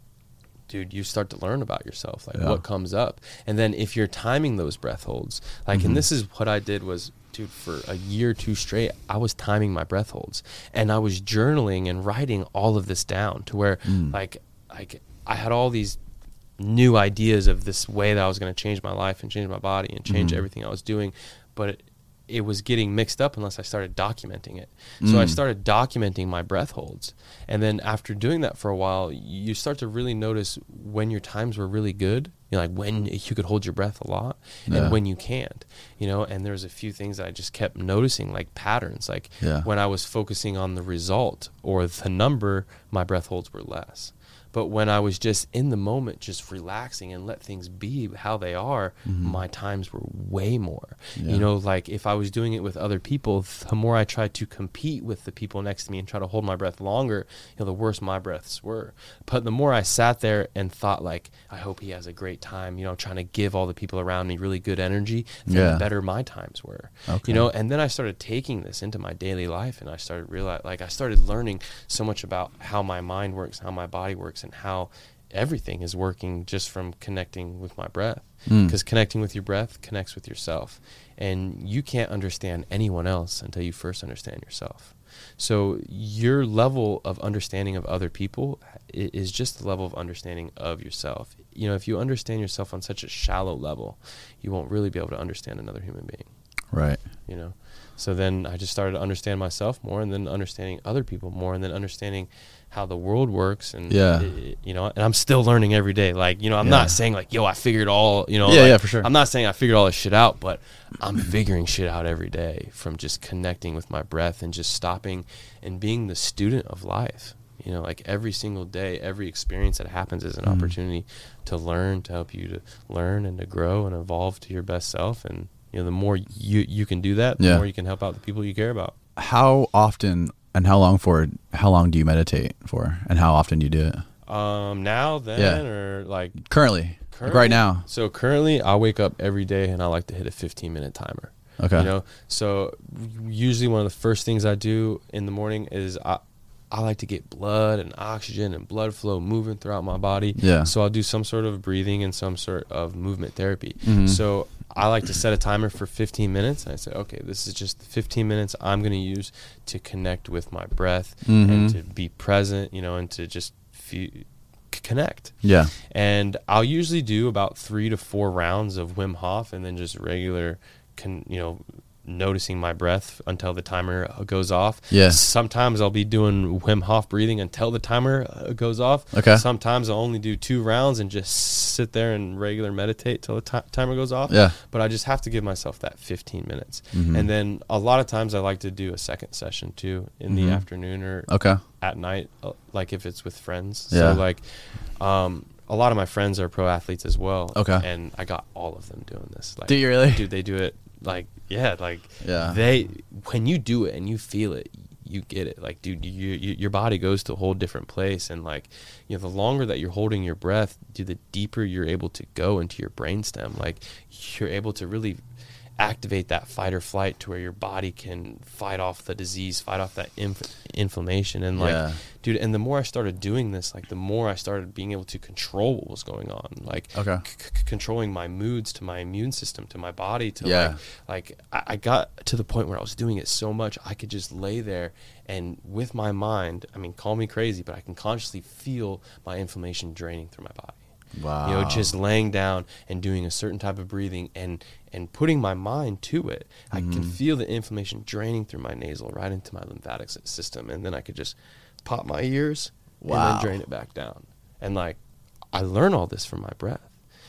dude, you start to learn about yourself, like Yeah. what comes up. And then if you're timing those breath holds, like, Mhm. and this is what I did was, dude, for a year or two straight, I was timing my breath holds, and I was journaling and writing all of this down to where Mm. like, like I had all these new ideas of this way that I was going to change my life and change my body and change Mhm. everything I was doing. But it, it was getting mixed up unless I started documenting it. So I Mm. started documenting my breath holds. And then after doing that for a while, you start to really notice when your times were really good, you know, like when you could hold your breath a lot Yeah. and when you can't, you know, and there's a few things that I just kept noticing, like patterns, like Yeah. when I was focusing on the result or the number, my breath holds were less. But when I was just in the moment, just relaxing and let things be how they are, Mhm. my times were way more. Yeah. You know, like if I was doing it with other people, the more I tried to compete with the people next to me and try to hold my breath longer, you know, the worse my breaths were. But the more I sat there and thought, like, I hope he has a great time, you know, trying to give all the people around me really good energy, then Yeah. the better my times were. Okay. You know, and then I started taking this into my daily life, and I started realize, like, I started learning so much about how my mind works, how my body works, and how everything is working just from connecting with my breath. Mm. Because connecting with your breath connects with yourself, and you can't understand anyone else until you first understand yourself. So your level of understanding of other people i- is just the level of understanding of yourself. You know, if you understand yourself on such a shallow level, you won't really be able to understand another human being. Right. You know, so then I just started to understand myself more, and then understanding other people more, and then understanding how the world works. And Yeah. it, you know, and I'm still learning every day. Like, you know, I'm Yeah. not saying like, yo, I figured all, you know, Yeah, like, yeah, for sure. I'm not saying I figured all this shit out, but I'm figuring shit out every day from just connecting with my breath and just stopping and being the student of life. You know, like every single day, every experience that happens is an Mhm. opportunity to learn, to help you to learn and to grow and evolve to your best self. And, you know, the more you, you can do that, the Yeah. more you can help out the people you care about. How often and how long for? How long do you meditate for, and how often do you do it? Um, now, then, Yeah. or like Currently, like currently? right now. So currently, I wake up every day and I like to hit a fifteen minute timer. Okay. You know, so usually one of the first things I do in the morning is I, I like to get blood and oxygen and blood flow moving throughout my body. Yeah. So I'll do some sort of breathing and some sort of movement therapy. Mhm. So I like to set a timer for fifteen minutes. And I say, okay, this is just the fifteen minutes I'm going to use to connect with my breath Mhm. and to be present, you know, and to just feel, connect. Yeah. And I'll usually do about three to four rounds of Wim Hof, and then just regular, con, you know, noticing my breath until the timer goes off. Yeah. Sometimes I'll be doing Wim Hof breathing until the timer uh, goes off. Okay. Sometimes I'll only do two rounds and just sit there and regular meditate till the ti timer goes off. Yeah. But I just have to give myself that fifteen minutes. Mhm. And then a lot of times I like to do a second session too in Mhm. the afternoon or Okay. at night, uh, like if it's with friends. Yeah. So like, um, a lot of my friends are pro athletes as well. Okay. And I got all of them doing this. Like, Do you really? Dude, they do it like, yeah, like Yeah. they, when you do it and you feel it, you get it. Like, dude, you, you, your body goes to a whole different place. And like, you know, the longer that you're holding your breath, dude, the deeper you're able to go into your brainstem. Like, you're able to really activate that fight or flight to where your body can fight off the disease, fight off that inf inflammation. And like, Yeah. dude, and the more I started doing this, like the more I started being able to control what was going on, like Okay. c controlling my moods to my immune system, to my body, to Yeah. like, like I, I got to the point where I was doing it so much, I could just lay there and with my mind, I mean, call me crazy, but I can consciously feel my inflammation draining through my body. Wow. You know, just laying down and doing a certain type of breathing and and putting my mind to it. I can Mhm. feel the inflammation draining through my nasal right into my lymphatic s- system, and then I could just pop my ears and Wow. then drain it back down. And like, I learn all this from my breath.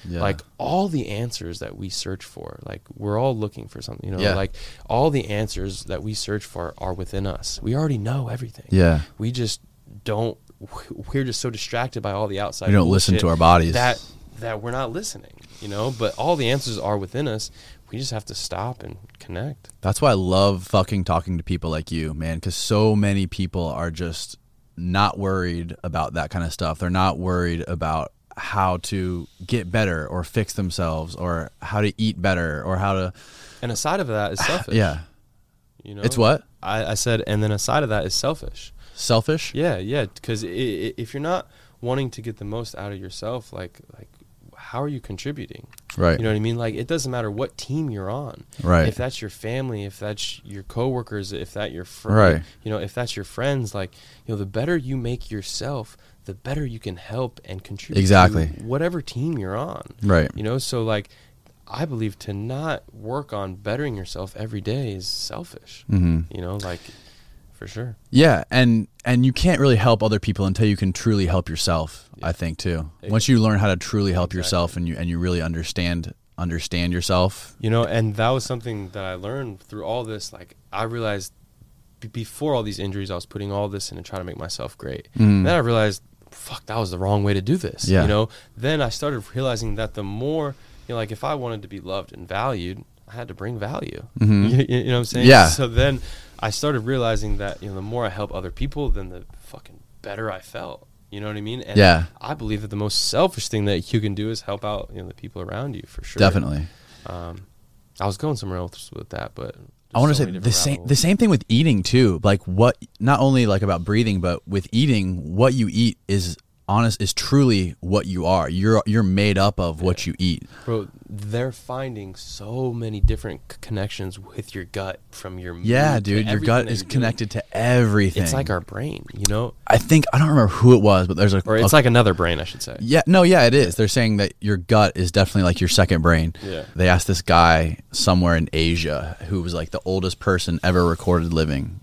Yeah. Like all the answers that we search for, like we're all looking for something, you know, Yeah. like all the answers that we search for are within us. We already know everything. Yeah. We just don't, we're just so distracted by all the outside. We don't listen to our bodies. That, that we're not listening, you know, but all the answers are within us. We just have to stop and connect. That's why I love fucking talking to people like you, man, because so many people are just not worried about that kind of stuff. They're not worried about how to get better or fix themselves or how to eat better or how to. And a side of that is selfish. Yeah. You know, It's what? I, I said, and then a side of that is selfish. Selfish? Yeah, yeah. Because if you're not wanting to get the most out of yourself, like, like, how are you contributing? Right. You know what I mean? Like, it doesn't matter what team you're on. Right. If that's your family, if that's your coworkers, if that your fr- Right. you know, if that's your friends, like, you know, the better you make yourself, the better you can help and contribute Exactly. to whatever team you're on. Right. You know, so like, I believe to not work on bettering yourself every day is selfish. Mm-hmm. You know, like, for sure. Yeah, and and you can't really help other people until you can truly help yourself. Yeah. I think too. Once you learn how to truly help Exactly. yourself, and you and you really understand understand yourself. You know, and that was something that I learned through all this. Like, I realized b- before all these injuries, I was putting all this in and trying to make myself great. Mm. Then I realized, fuck, that was the wrong way to do this. Yeah. You know, then I started realizing that the more, you know, like if I wanted to be loved and valued, I had to bring value. Mhm. You, you know what I'm saying? Yeah. So then I started realizing that, you know, the more I help other people, then the fucking better I felt. You know what I mean? And Yeah. I believe that the most selfish thing that you can do is help out, you know, the people around you, for sure. Definitely. Um, I was going somewhere else with that, but I want to so say many the different same rabbit the same thing with eating too. Like what not only like about breathing, but with eating, what you eat is honest is truly what you are. You're you're made up of what you eat. Bro, they're finding so many different c- connections with your gut from your mood Yeah, to dude, your everything gut that is you're doing. connected to everything. It's like our brain, you know, I think I don't remember who it was, but there's a or it's a- like another brain, I should say. Yeah, no, yeah, it is. They're saying that your gut is definitely like your second brain. Yeah. They asked this guy somewhere in Asia who was like the oldest person ever recorded living.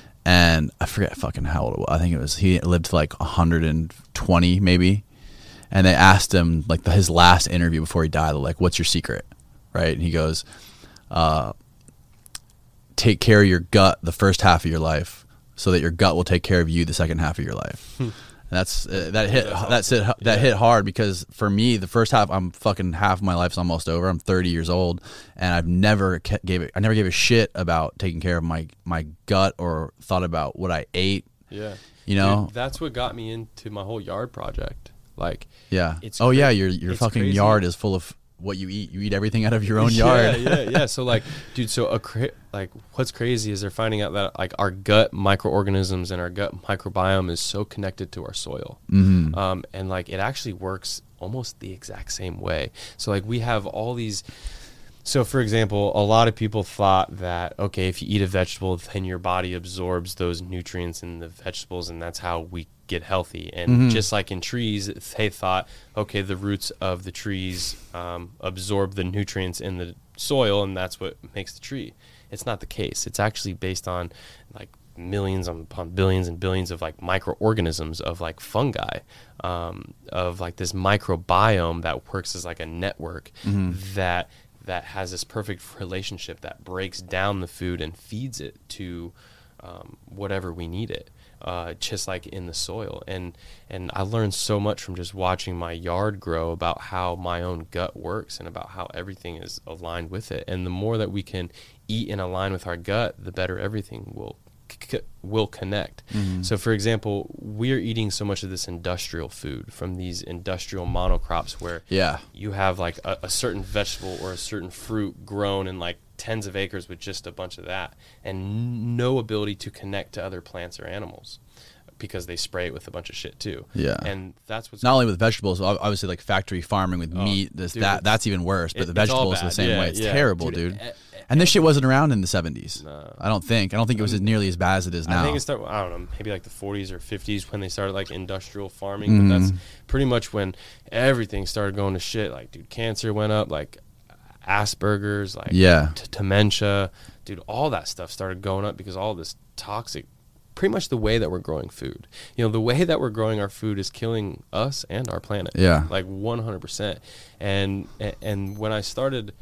And I forget fucking how old it was. I think it was, he lived to like one hundred twenty maybe. And they asked him like the, his last interview before he died, like, what's your secret? Right. And he goes, uh, take care of your gut the first half of your life so that your gut will take care of you the second half of your life. And that's uh, that hit That's that's it awesome. that Yeah. hit hard because for me the first half I'm fucking half of my life's almost over. I'm thirty years old and I've never ke- gave it I never gave a shit about taking care of my my gut or thought about what I ate, Yeah. you know. Dude, that's what got me into my whole yard project. Like, Yeah. It's oh cra- yeah, your your it's fucking crazy. yard is full of what you eat. You eat everything out of your own yard. Yeah, yeah, yeah. So like, dude, so a cra- like what's crazy is they're finding out that like our gut microorganisms and our gut microbiome is so connected to our soil. Mhm. Um, and like it actually works almost the exact same way. So like we have all these. So for example, a lot of people thought that, okay, if you eat a vegetable, then your body absorbs those nutrients in the vegetables and that's how we get healthy. And Mhm. just like in trees, they thought, okay, the roots of the trees um, absorb the nutrients in the soil and that's what makes the tree. It's not the case. It's actually based on like millions upon billions and billions of like microorganisms of like fungi, um, of like this microbiome that works as like a network Mhm. that that has this perfect relationship that breaks down the food and feeds it to um, whatever we need it, uh, just like in the soil. And and I learned so much from just watching my yard grow about how my own gut works and about how everything is aligned with it. And the more that we can eat and align with our gut, the better everything will c- will connect. Mhm. So for example, we're eating so much of this industrial food from these industrial monocrops where Yeah. you have like a, a certain vegetable or a certain fruit grown in like tens of acres with just a bunch of that and no ability to connect to other plants or animals because they spray it with a bunch of shit too. Yeah. And that's what's Not only with vegetables, ob- obviously like factory farming with Oh, meat, this dude, that it's- that's even worse. But it- the it's all vegetables are the bad. same Yeah, way. It's yeah. terrible, Dude, dude. e- And this shit wasn't around in the seventies. No. I don't think. I don't think it was as nearly as bad as it is now. I think it started, I don't know, maybe like the forties or fifties when they started like industrial farming. But that's Mhm. pretty much when everything started going to shit. Like, dude, cancer went up, like Asperger's, like Yeah. t- dementia. Dude, all that stuff started going up because all this toxic pretty much the way that we're growing food. You know, the way that we're growing our food is killing us and our planet. Yeah. Like one hundred percent. And, and when I started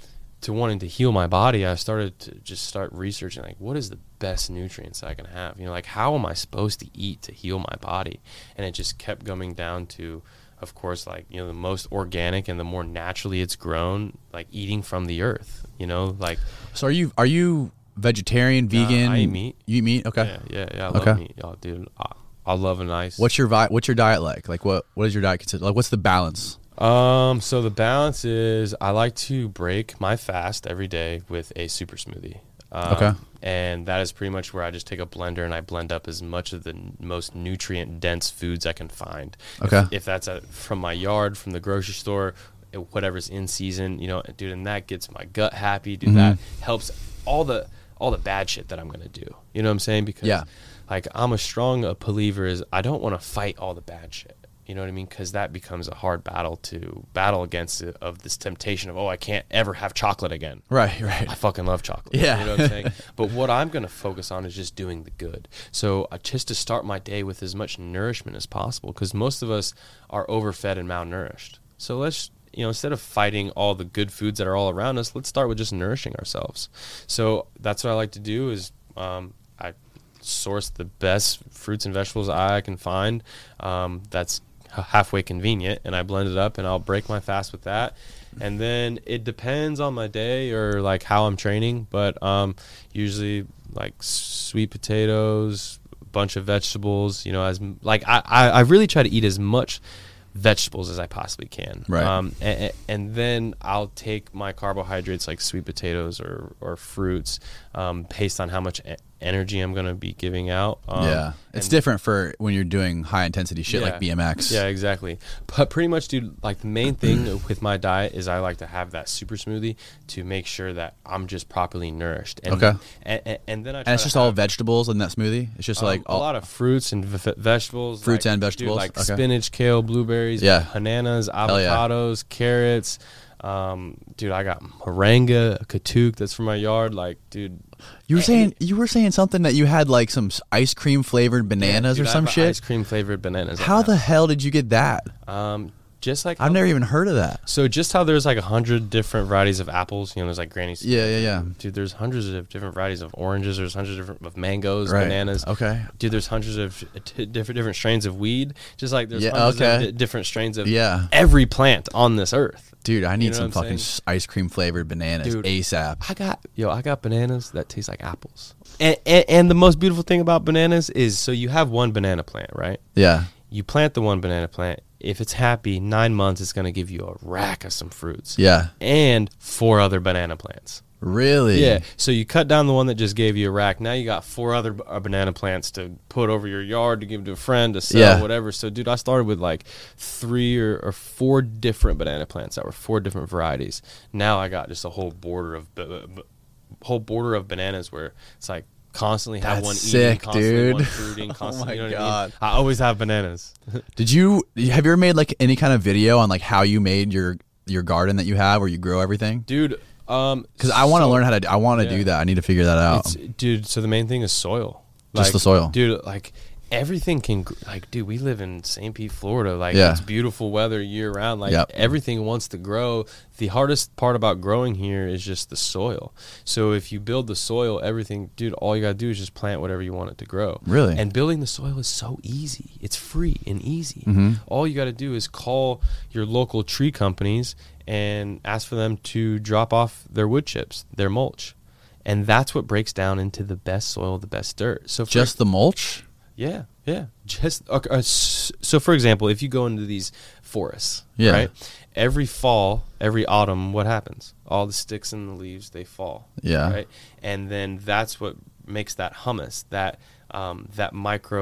to wanting to heal my body, I started to just start researching, like, what is the best nutrients I can have? You know, like, how am I supposed to eat to heal my body? And it just kept coming down to, of course, like, you know, the most organic and the more naturally it's grown, like eating from the earth, you know, like. So are you, are you vegetarian, vegan? Uh, I eat meat. You eat meat? Okay. Yeah, yeah, yeah. I love okay. meat. Oh, dude, I, I love a nice. What's your vi- What's your diet like? Like, what, what is your diet consider? Like, what's the balance? Um, so the balance is I like to break my fast every day with a super smoothie. Um, okay. And that is pretty much where I just take a blender and I blend up as much of the n- most nutrient dense foods I can find. Okay. If, if that's a, from my yard, from the grocery store, it, whatever's in season, you know, dude, and that gets my gut happy. Dude, mm-hmm. that helps all the, all the bad shit that I'm going to do. You know what I'm saying? Because yeah. like I'm a strong a believer is I don't want to fight all the bad shit. You know what I mean? Because that becomes a hard battle to battle against it, of this temptation of, oh, I can't ever have chocolate again. Right, right. I fucking love chocolate. Yeah. You know what I'm saying? But what I'm going to focus on is just doing the good. So uh, just to start my day with as much nourishment as possible, because most of us are overfed and malnourished. So let's, you know, instead of fighting all the good foods that are all around us, let's start with just nourishing ourselves. So that's what I like to do is um, I source the best fruits and vegetables I can find. Um, that's halfway convenient, and I blend it up and I'll break my fast with that. And then it depends on my day or like how I'm training, but um usually like sweet potatoes, a bunch of vegetables, you know, as like I, I I really try to eat as much vegetables as I possibly can. Right. Um, and, and then I'll take my carbohydrates like sweet potatoes or, or fruits um, based on how much e- energy I'm going to be giving out. Um, yeah. It's different for when you're doing high intensity shit yeah, like B M X. Yeah, exactly. But pretty much, dude, like the main thing with my diet is I like to have that super smoothie to make sure that I'm just properly nourished. And, okay. And, and, and then I try And it's to just have, all vegetables in that smoothie? It's just um, like all, a lot of fruits and v- vegetables. Fruits like, and vegetables? Dude, like okay. spinach, kale, blueberries, yeah. bananas, yeah. avocados, carrots. Um, dude, I got moringa, katook that's from my yard. Like, dude, you were saying you were saying something that you had like some ice cream flavored bananas yeah, dude, or some I have shit. Ice cream flavored bananas. How the hell did you get that? Um, just like I've how, never even heard of that. So just how there's like a hundred different varieties of apples. You know, there's like Granny Smith. Yeah, yeah, yeah. Dude, there's hundreds of different varieties of oranges. There's hundreds of different of mangoes, right. bananas. Okay. Dude, there's hundreds of t- different different strains of weed. Just like there's yeah, hundreds okay. of d- different strains of yeah. every plant on this earth. Dude, I need you know some fucking saying? ice cream flavored bananas Dude, ASAP. I got yo, I got bananas that taste like apples. And, and and the most beautiful thing about bananas is, so you have one banana plant, right? Yeah. You plant the one banana plant. If it's happy, nine months, it's going to give you a rack of some fruits. Yeah. And four other banana plants. Really? Yeah. So you cut down the one that just gave you a rack. Now you got four other uh, banana plants to put over your yard, to give to a friend, to sell, yeah. whatever. So, dude, I started with like three or, or four different banana plants that were four different varieties. Now I got just a whole border of b- b- whole border of bananas where it's like constantly have That's one sick, eating, constantly dude. one fruiting, constantly. Oh my you know what God. I mean? I always have bananas. Did you have you ever made like any kind of video on like how you made your your garden that you have where you grow everything? Dude, um because I want to so, learn how to I want to yeah. do that. I need to figure that out. It's, dude, so the main thing is soil. Just Like, the soil. Dude, like everything can gr- like dude, we live in Saint Pete, Florida. Like Yeah. it's beautiful weather year round. Like Yep. everything wants to grow. The hardest part about growing here is just the soil. So if you build the soil, everything, dude, all you got to do is just plant whatever you want it to grow. Really? And building the soil is so easy. It's free and easy. Mhm. All you got to do is call your local tree companies and ask for them to drop off their wood chips, their mulch. And that's what breaks down into the best soil, the best dirt. So for Just the mulch? yeah, yeah. Just okay, uh, s- so, for example, if you go into these forests, Yeah. right? Every fall, every autumn, what happens? All the sticks and the leaves, they fall. Yeah. Right. And then that's what makes that humus, that um, that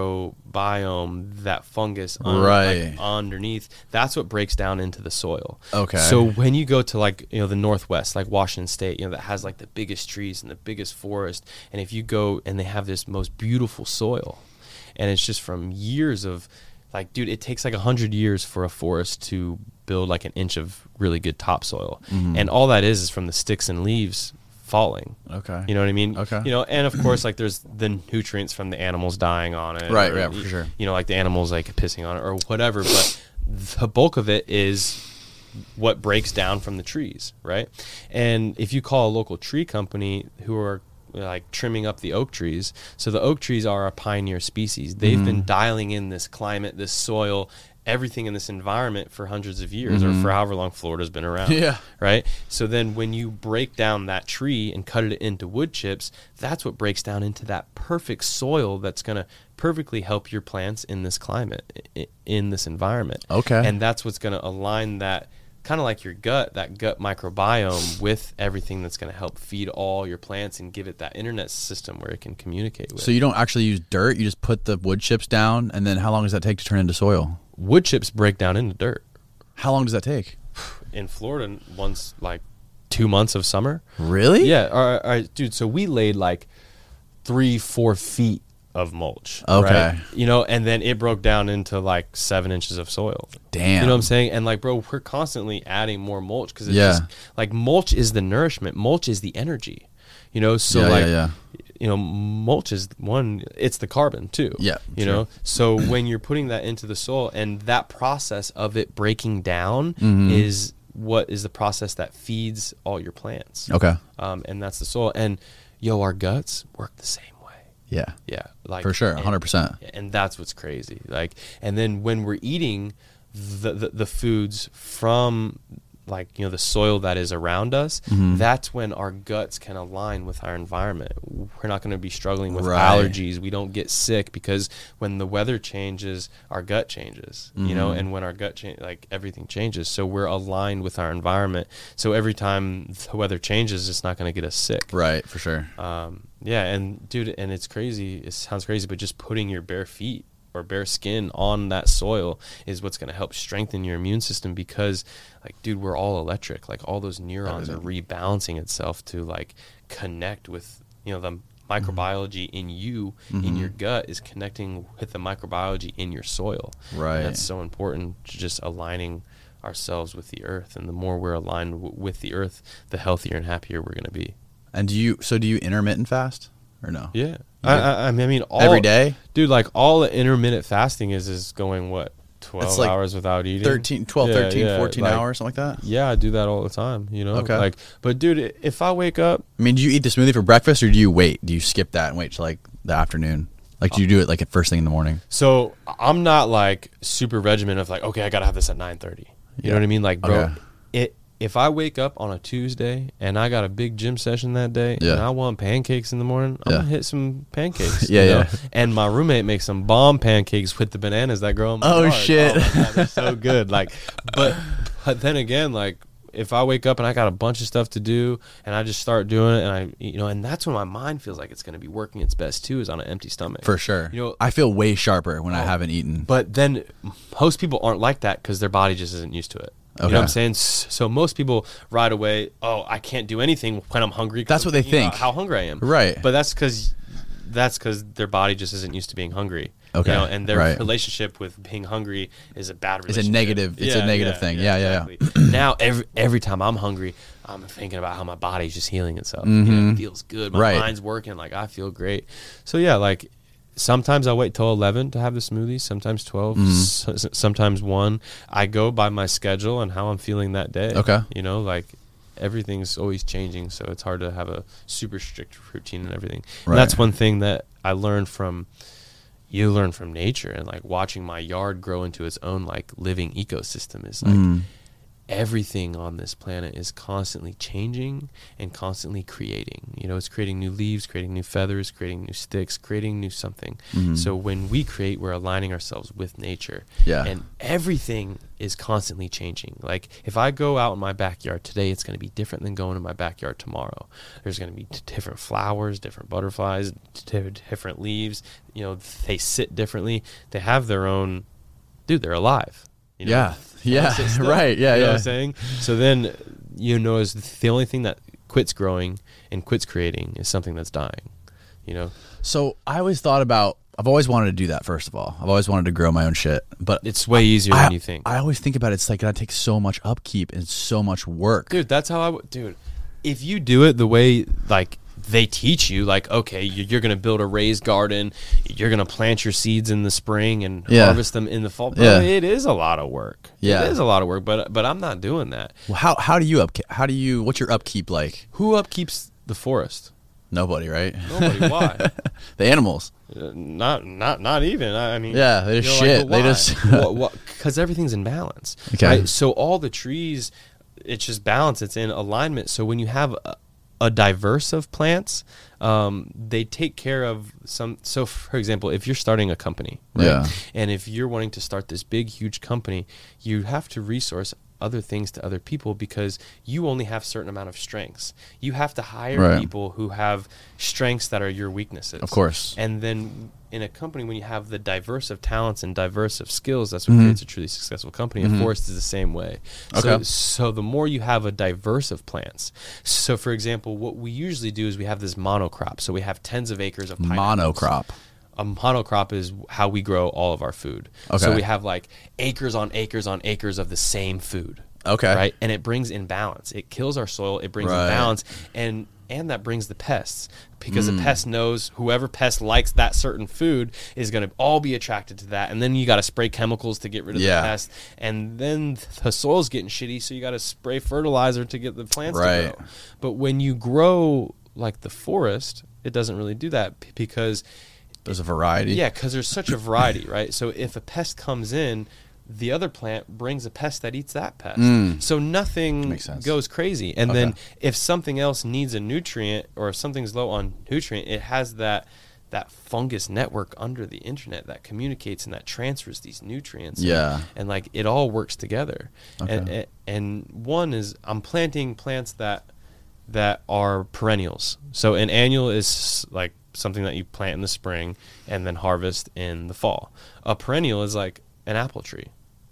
microbiome, that fungus, un- Right. like, underneath. That's what breaks down into the soil. Okay. So when you go to like you know the Northwest, like Washington State, you know that has like the biggest trees and the biggest forest, and if you go and they have this most beautiful soil. And it's just from years of, like, dude, it takes like a hundred years for a forest to build like an inch of really good topsoil. Mhm. And all that is is from the sticks and leaves falling. Okay. You know what I mean? Okay. You know, and of course, like there's the nutrients from the animals dying on it. Right, or, right, for sure. You know, like the animals like pissing on it or whatever. But the bulk of it is what breaks down from the trees, right? And if you call a local tree company who are like trimming up the oak trees, so the oak trees are a pioneer species. They've mm-hmm. been dialing in this climate, this soil, everything in this environment for hundreds of years mm-hmm. or for however long Florida's been around. Yeah. Right. So then when you break down that tree and cut it into wood chips, that's what breaks down into that perfect soil that's going to perfectly help your plants in this climate, in this environment. Okay. And that's what's going to align that, kind of like your gut, that gut microbiome with everything that's going to help feed all your plants and give it that internet system where it can communicate with. So you don't actually use dirt, you just put the wood chips down, and then how long does that take to turn into soil? Wood chips break down into dirt. How long does that take? In Florida, once like two months of summer. Really? Yeah. All right, all right, dude, so we laid like three, four feet of mulch. Okay. Right? You know, and then it broke down into like seven inches of soil. Damn. You know what I'm saying? And like, bro, we're constantly adding more mulch because it's yeah. just like mulch is the nourishment. Mulch is the energy. You know, so yeah, like, yeah, yeah. you know, mulch is one, it's the carbon too. Yeah. You sure. know, so when you're putting that into the soil and that process of it breaking down mm-hmm. is what is the process that feeds all your plants. Okay. Um, and that's the soil. And yo, our guts work the same way. Yeah. Yeah. Like for sure. one hundred percent. And, and that's what's crazy. Like, and then when we're eating the, the, the foods from like, you know, the soil that is around us, mm-hmm. that's when our guts can align with our environment. We're not going to be struggling with right. allergies. We don't get sick because when the weather changes, our gut changes, mm-hmm. you know, and when our gut change, like everything changes. So we're aligned with our environment. So every time the weather changes, it's not going to get us sick. Right. For sure. Um, yeah. And dude, and it's crazy. It sounds crazy, but just putting your bare feet or bare skin on that soil is what's going to help strengthen your immune system because like, dude, we're all electric. Like all those neurons are rebalancing itself to like connect with, you know, the microbiology mm-hmm. in you, mm-hmm. in your gut is connecting with the microbiology in your soil. Right. And that's so important, just aligning ourselves with the earth. And the more we're aligned w- with the earth, the healthier and happier we're going to be. And do you, so do you intermittent fast or no? Yeah. I, I, I mean, all, every day, dude, like all the intermittent fasting is, is going what? twelve like hours without eating, thirteen, twelve, yeah, thirteen, yeah, fourteen like, hours, something like that. Yeah, I do that all the time, you know? Okay. Like, but dude, if I wake up, I mean, do you eat the smoothie for breakfast or do you wait? Do you skip that and wait till like the afternoon? Like, do you do it like at first thing in the morning? So I'm not like super regimen of like, okay, I got to have this at nine thirty. You yeah. know what I mean? Like, bro, okay. it, if I wake up on a Tuesday and I got a big gym session that day yeah. and I want pancakes in the morning, I'm yeah. going to hit some pancakes. yeah, you know? yeah. And my roommate makes some bomb pancakes with the bananas that grow in my Oh, yard. shit. Oh, my God, they're so good. Like, but, but then again, like, if I wake up and I got a bunch of stuff to do and I just start doing it and I, you know, and that's when my mind feels like it's going to be working its best too, is on an empty stomach. For sure. You know, I feel way sharper when oh, I haven't eaten. But then most people aren't like that because their body just isn't used to it. Okay. You know what I'm saying? So most people right away, oh, I can't do anything when I'm hungry. That's what they think. How hungry I am. Right. But that's because that's because their body just isn't used to being hungry. Okay. You know, and their right. relationship with being hungry is a bad relationship. It's a negative. It's yeah, a negative yeah, thing. Yeah, yeah, yeah. exactly. yeah. Now every every time I'm hungry, I'm thinking about how my body's just healing itself. Mm-hmm. You know, it feels good. My right. mind's working. Like I feel great. So yeah, like. Sometimes I'll wait till eleven to have the smoothie, sometimes twelve, mm-hmm. s- sometimes one. I go by my schedule and how I'm feeling that day. Okay. You know, like everything's always changing, so it's hard to have a super strict routine and everything. Right. And that's one thing that I learned from, you learn from nature and like watching my yard grow into its own like living ecosystem is like, mm. everything on this planet is constantly changing and constantly creating. You know, it's creating new leaves, creating new feathers, creating new sticks, creating new something. Mm-hmm. So when we create, we're aligning ourselves with nature. Yeah. And everything is constantly changing. Like if I go out in my backyard today, it's going to be different than going in my backyard tomorrow. There's going to be t- different flowers, different butterflies, t- different leaves. You know, they sit differently. They have their own, dude, they're alive. You know? Yeah. Yeah, right. Yeah, you know yeah. what I'm saying? So then, you know, is the only thing that quits growing and quits creating is something that's dying, you know? So I always thought about, I've always wanted to do that, first of all. I've always wanted to grow my own shit. But it's way easier I, than you think. I always think about it. It's like, it takes so much upkeep and so much work. Dude, that's how I would, dude, if you do it the way like they teach you, like, okay, you're going to build a raised garden, you're going to plant your seeds in the spring and yeah. harvest them in the fall. Bro, yeah. It is a lot of work. Yeah. It is a lot of work, but but I'm not doing that. Well, how how do you up how do you what's your upkeep like? Who upkeeps the forest? Nobody, right? Nobody. Why? The animals. Uh, not not not even. I, I mean, yeah, they just shit. Like, well, they just because everything's in balance. Okay. Right? So all the trees, it's just balance. It's in alignment. So when you have a, a diverse of plants, um, they take care of some. So, for example, if you're starting a company, right? Yeah. And if you're wanting to start this big, huge company, you have to resource other things to other people because you only have a certain amount of strengths. You have to hire right. people who have strengths that are your weaknesses. Of course. And then in a company, when you have the diverse of talents and diverse of skills, that's what mm-hmm. creates a truly successful company. Mm-hmm. And forest is the same way. Okay. So, so the more you have a diverse of plants. So for example, what we usually do is we have this monocrop. So we have tens of acres of pineapples. Monocrop. A monocrop is how we grow all of our food. Okay. So we have like acres on acres on acres of the same food. Okay. Right. And it brings in balance. It kills our soil. It brings right. in balance. And and that brings the pests because mm. the pest knows whoever pest likes that certain food is going to all be attracted to that. And then you got to spray chemicals to get rid of yeah. the pest. And then the soil's getting shitty. So you got to spray fertilizer to get the plants right. to grow. But when you grow like the forest, it doesn't really do that because there's a variety. Yeah, because there's such a variety, right? So if a pest comes in, the other plant brings a pest that eats that pest. Mm. So nothing goes crazy. And okay. then if something else needs a nutrient or if something's low on nutrient, it has that that fungus network under the internet that communicates and that transfers these nutrients. Yeah. And, and like it all works together. Okay. And, and one is I'm planting plants that that are perennials. So an annual is like something that you plant in the spring and then harvest in the fall. A perennial is like an apple tree,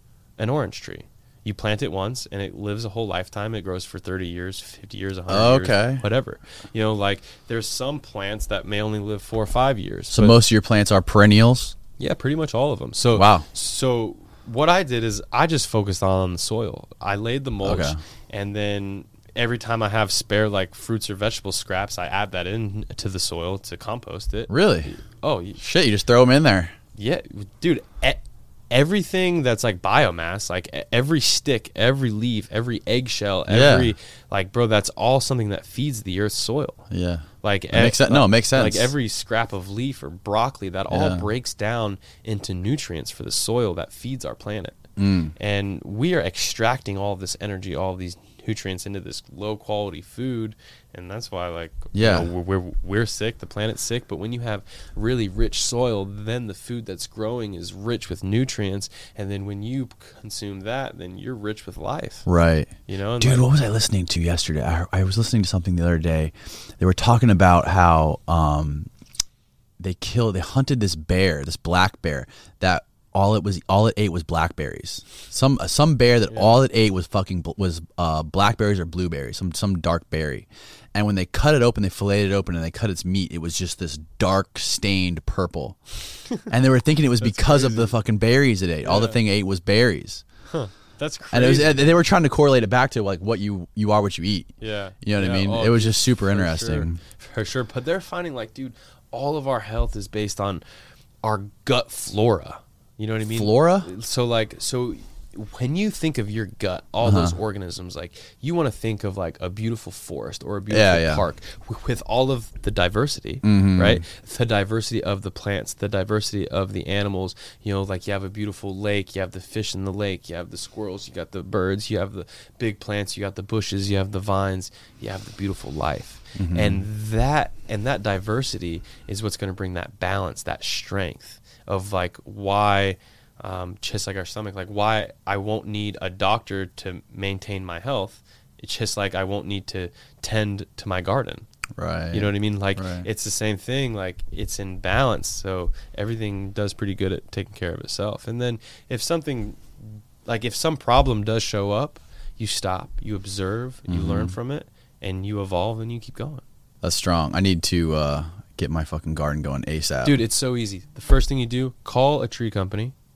an orange tree. You plant it once and it lives a whole lifetime. It grows for thirty years, fifty years, one hundred okay. years, whatever. You know, like there's some plants that may only live four or five years. So most of your plants are perennials? Yeah, pretty much all of them. So wow. So what I did is I just focused on the soil. I laid the mulch okay. and then every time I have spare like fruits or vegetable scraps, I add that in to the soil to compost it. Really? Oh, shit! You just throw them in there. Yeah, dude. E- everything that's like biomass, like every stick, every leaf, every eggshell, every yeah. like, bro, that's all something that feeds the earth's soil. Yeah. Like it makes sense. No, it makes sense. Like every scrap of leaf or broccoli, that yeah. all breaks down into nutrients for the soil that feeds our planet. Mm. And we are extracting all of this energy, all of these nutrients into this low quality food, and that's why like yeah you know, we're, we're we're sick, the planet's sick. But when you have really rich soil, then the food that's growing is rich with nutrients, and then when you consume that, then you're rich with life, right? You know, and dude, like, what was I listening to yesterday? I, I was listening to something the other day. They were talking about how um they killed they hunted this bear, this black bear that all it was all it ate was blackberries. Some some bear that yeah. all it ate was fucking was uh, blackberries or blueberries, some some dark berry. And when they cut it open, they filleted it open and they cut its meat, it was just this dark stained purple. And they were thinking it was because crazy. of the fucking berries it ate. Yeah. All the thing it ate was berries. Huh. That's crazy. And it was, they were trying to correlate it back to like what you you are what you eat. Yeah. You know what yeah. I mean? Oh, it was just super for interesting. Sure. For sure. But they're finding like, dude, all of our health is based on our gut flora. You know what I mean? Flora? So like, so when you think of your gut, all uh-huh. those organisms, like you want to think of like a beautiful forest or a beautiful yeah, yeah. park with all of the diversity, mm-hmm. right? The diversity of the plants, the diversity of the animals. You know, like you have a beautiful lake, you have the fish in the lake, you have the squirrels, you got the birds, you have the big plants, you got the bushes, you have the vines, you have the beautiful life. Mm-hmm. And that and that diversity is what's going to bring that balance, that strength of like why um, just like our stomach, like why I won't need a doctor to maintain my health. It's just like I won't need to tend to my garden. Right. You know what I mean? Like right. it's the same thing. Like it's in balance. So everything does pretty good at taking care of itself. And then if something, like if some problem does show up, you stop, you observe, you mm-hmm. learn from it, and you evolve and you keep going. That's strong. I need to uh, get my fucking garden going ASAP. Dude, it's so easy. The first thing you do, call a tree company,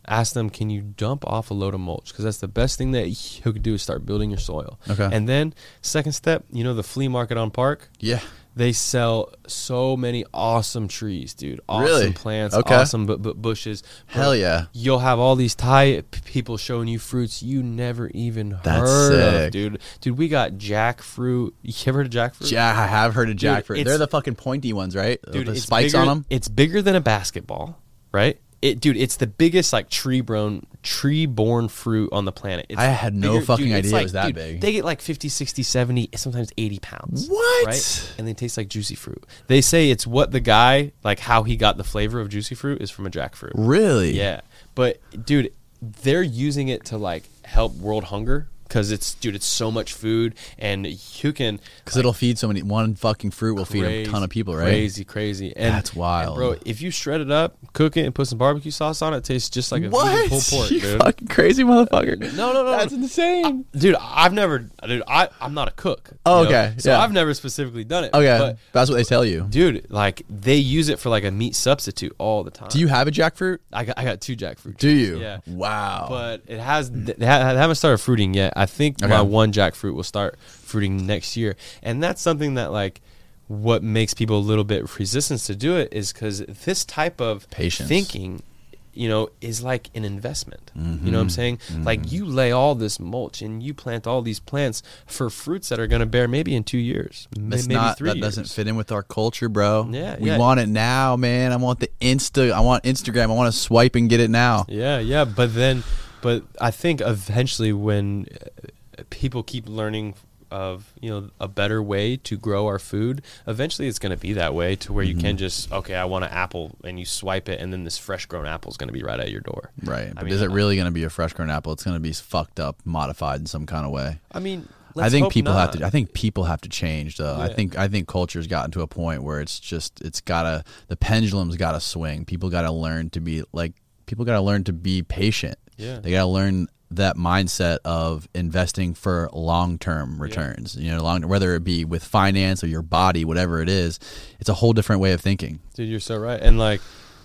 ask them, can you dump off a load of mulch? Because that's the best thing that you could do is start building your soil. Okay. And then second step, you know, the flea market on Park? Yeah. They sell so many awesome trees, dude. Awesome Really? plants, Okay. awesome bu- bu- bushes. Hell yeah. You'll have all these Thai p- people showing you fruits you never even That's heard sick. of, dude. Dude, we got jackfruit. You ever heard of jackfruit? Yeah, I have heard of Dude, jackfruit. it's- They're the fucking pointy ones, right? Dude, the it's spikes bigger, on them. It's bigger than a basketball, right? It, dude, it's the biggest like tree born tree born fruit on the planet. It's I had no bigger- fucking dude, it's idea it like- was that dude, big. They get like fifty, sixty, seventy, sometimes eighty pounds. What? Right? And they taste like juicy fruit. They say it's what the guy, like how he got the flavor of juicy fruit is from a jackfruit. Really? Yeah. But dude, they're using it to like help world hunger. Because it's, dude, it's so much food, and you can Because it'll feed so many. One fucking fruit will feed a ton of people, right? Crazy, crazy. And, That's wild. and bro, if you shred it up, cook it, and put some barbecue sauce on it, it tastes just like a What? vegan pulled pork, You dude. fucking crazy motherfucker. No, no, no. That's insane. Dude, I've never, dude, I, I'm not a cook. Oh, you know? okay, So yeah. I've never specifically done it. Okay, But, that's what they tell you. dude, like, they use it for like a meat substitute all the time. Do you have a jackfruit? I got, I got two jackfruit. Do you? Yeah. Wow. But it has, they ha- haven't started fruiting yet. I think Okay. my one jackfruit will start fruiting next year. And that's something that, like, what makes people a little bit resistant to do it is because this type of Patience. thinking, you know, is like an investment. Mm-hmm. You know what I'm saying? Like, you lay all this mulch and you plant all these plants for fruits that are going to bear maybe in two years, m- It's maybe not, three that years. doesn't fit in with our culture, bro. Yeah, we yeah. want it now, man. I want the Insta. I want Instagram. I want to swipe and get it now. Yeah, yeah, but then, but I think eventually when uh, people keep learning of, you know, a better way to grow our food, eventually it's going to be that way to where you can just, okay, I want an apple, and you swipe it, and then this fresh grown apple is going to be right at your door. Right. But mean, is it uh, really going to be a fresh grown apple? It's going to be fucked up, modified in some kind of way. I mean, I let's think hope people have not. to. I think people have to change, though. I Yeah. think. I think culture's gotten to a point where it's just. It's gotta. The pendulum's gotta swing. People gotta learn to be like. People gotta learn to be patient. Yeah. They gotta learn that mindset of investing for long term returns. You know, long whether it be with finance or your body, whatever it is. It's a whole different way of thinking. Dude, you're so right. And like,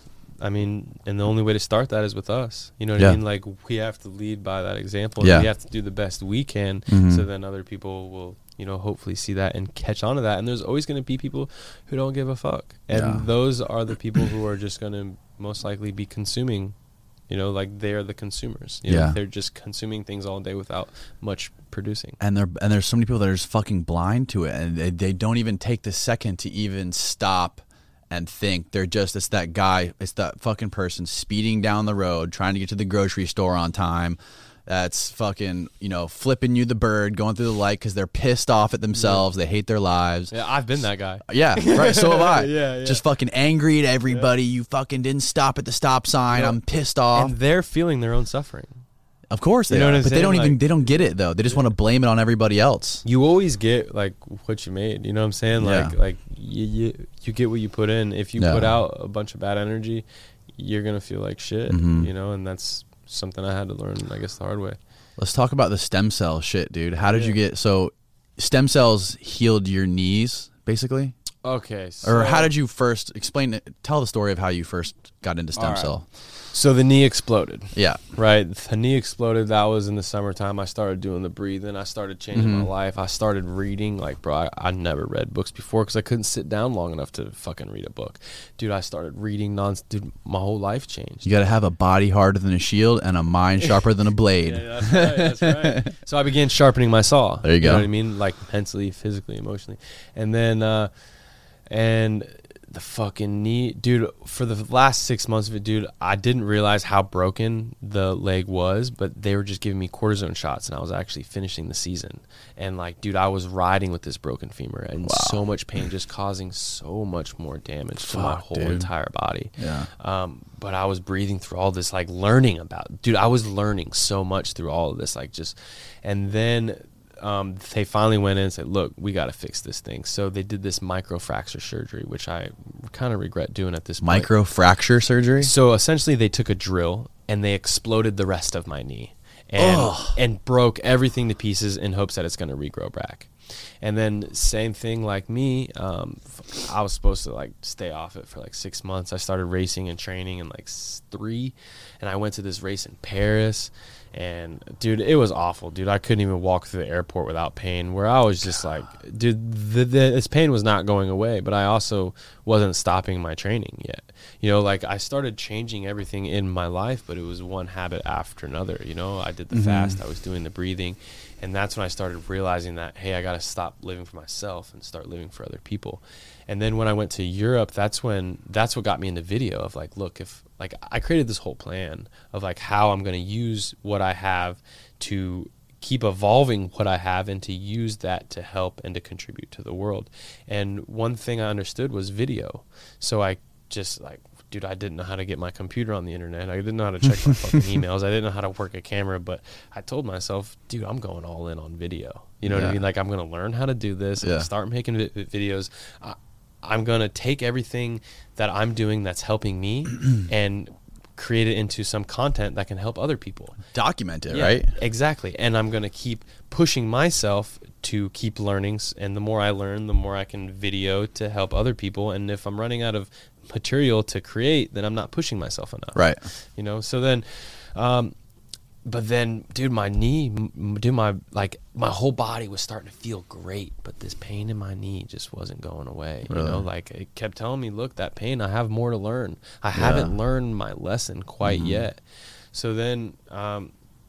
I mean, and the only way to start that is with us. You know what Yeah. I mean? Like, we have to lead by that example. Yeah. And we have to do the best we can, Mhm. so then other people will, you know, hopefully see that and catch on to that. And there's always going to be people who don't give a fuck. And Yeah. those are the people who are just going to most likely be consuming, you know, like they're the consumers. You know, Yeah. they're just consuming things all day without much producing. And there and there's so many people that are just fucking blind to it, and they, they don't even take the second to even stop and think. They're just it's that guy, it's that fucking person speeding down the road trying to get to the grocery store on time. That's fucking, you know, flipping you the bird, going through the light because they're pissed off at themselves. They hate their lives. Yeah, I've been that guy. Yeah, right. So have I. Yeah, yeah. Just fucking angry at everybody. You fucking didn't stop at the stop sign. Yeah. I'm pissed off. And they're feeling their own suffering. Of course they You know are, what I'm but they saying? don't even Like- they don't get it though. They just want to blame it on everybody else. You always get like what you made. You know what I'm saying? Like Yeah. like you, you you get what you put in. If you Yeah. put out a bunch of bad energy, you're gonna feel like shit. Mhm. You know, and that's something I had to learn, I guess, the hard way. Let's talk about the stem cell shit, dude. How did Yeah. you get so stem cells healed your knees, basically? Okay. So, Or how did you first explain it? Tell the story of how you first got into stem All right. cell. So the knee exploded. Yeah. Right, the knee exploded. That was in the summertime. I started doing the breathing. I started changing Mhm. my life. I started reading. Like, bro, I, I never read books before because I couldn't sit down long enough to fucking read a book. Dude, I started reading non. Dude, my whole life changed. You got to have a body harder than a shield and a mind sharper than a blade. Yeah, that's right. That's right. So I began sharpening my saw. There you go. know what I mean? Like mentally, physically, emotionally, and then, uh, and the fucking knee, dude. For the last six months of it, dude, I didn't realize how broken the leg was, but they were just giving me cortisone shots, and I was actually finishing the season. And like, dude, I was riding with this broken femur, and Wow. so much pain, just causing so much more damage to my Fuck, whole dude. entire body. Yeah. Um, but I was breathing through all this, like learning about, dude, I was learning so much through all of this, like just, and then um, they finally went in and said, look, we got to fix this thing. So they did this microfracture surgery, which I kind of regret doing at this point. Microfracture surgery? So essentially they took a drill and they exploded the rest of my knee and, Ugh. and broke everything to pieces in hopes that it's going to regrow back. And then same thing like me, um, I was supposed to like stay off it for like six months. I started racing and training in like three, and I went to this race in Paris. And dude, it was awful, dude. I couldn't even walk through the airport without pain, where I was just like, dude, the, the, this pain was not going away, but I also wasn't stopping my training yet. You know, like I started changing everything in my life, but it was one habit after another. You know, I did the mm-hmm. fast, I was doing the breathing. And that's when I started realizing that, hey, I got to stop living for myself and start living for other people. And then when I went to Europe, that's when, that's what got me into video of like, look, if like I created this whole plan of like how I'm going to use what I have to keep evolving what I have and to use that to help and to contribute to the world. And one thing I understood was video. So I just like, dude, I didn't know how to get my computer on the internet. I didn't know how to check my fucking emails. I didn't know how to work a camera, but I told myself, dude, I'm going all in on video. You know yeah. what I mean? Like I'm going to learn how to do this and yeah. start making vi- videos. I, I'm going to take everything that I'm doing that's helping me and create it into some content that can help other people. Document it, yeah, right? Exactly. And I'm going to keep pushing myself to keep learnings. And the more I learn, the more I can video to help other people. And if I'm running out of material to create, then I'm not pushing myself enough. Right. You know, so then, um, but then, dude, my knee, dude, my, like, my whole body was starting to feel great, but this pain in my knee just wasn't going away. Really? You know, like, it kept telling me, look, that pain, I have more to learn. I yeah. haven't learned my lesson quite mm-hmm. yet. So then, um,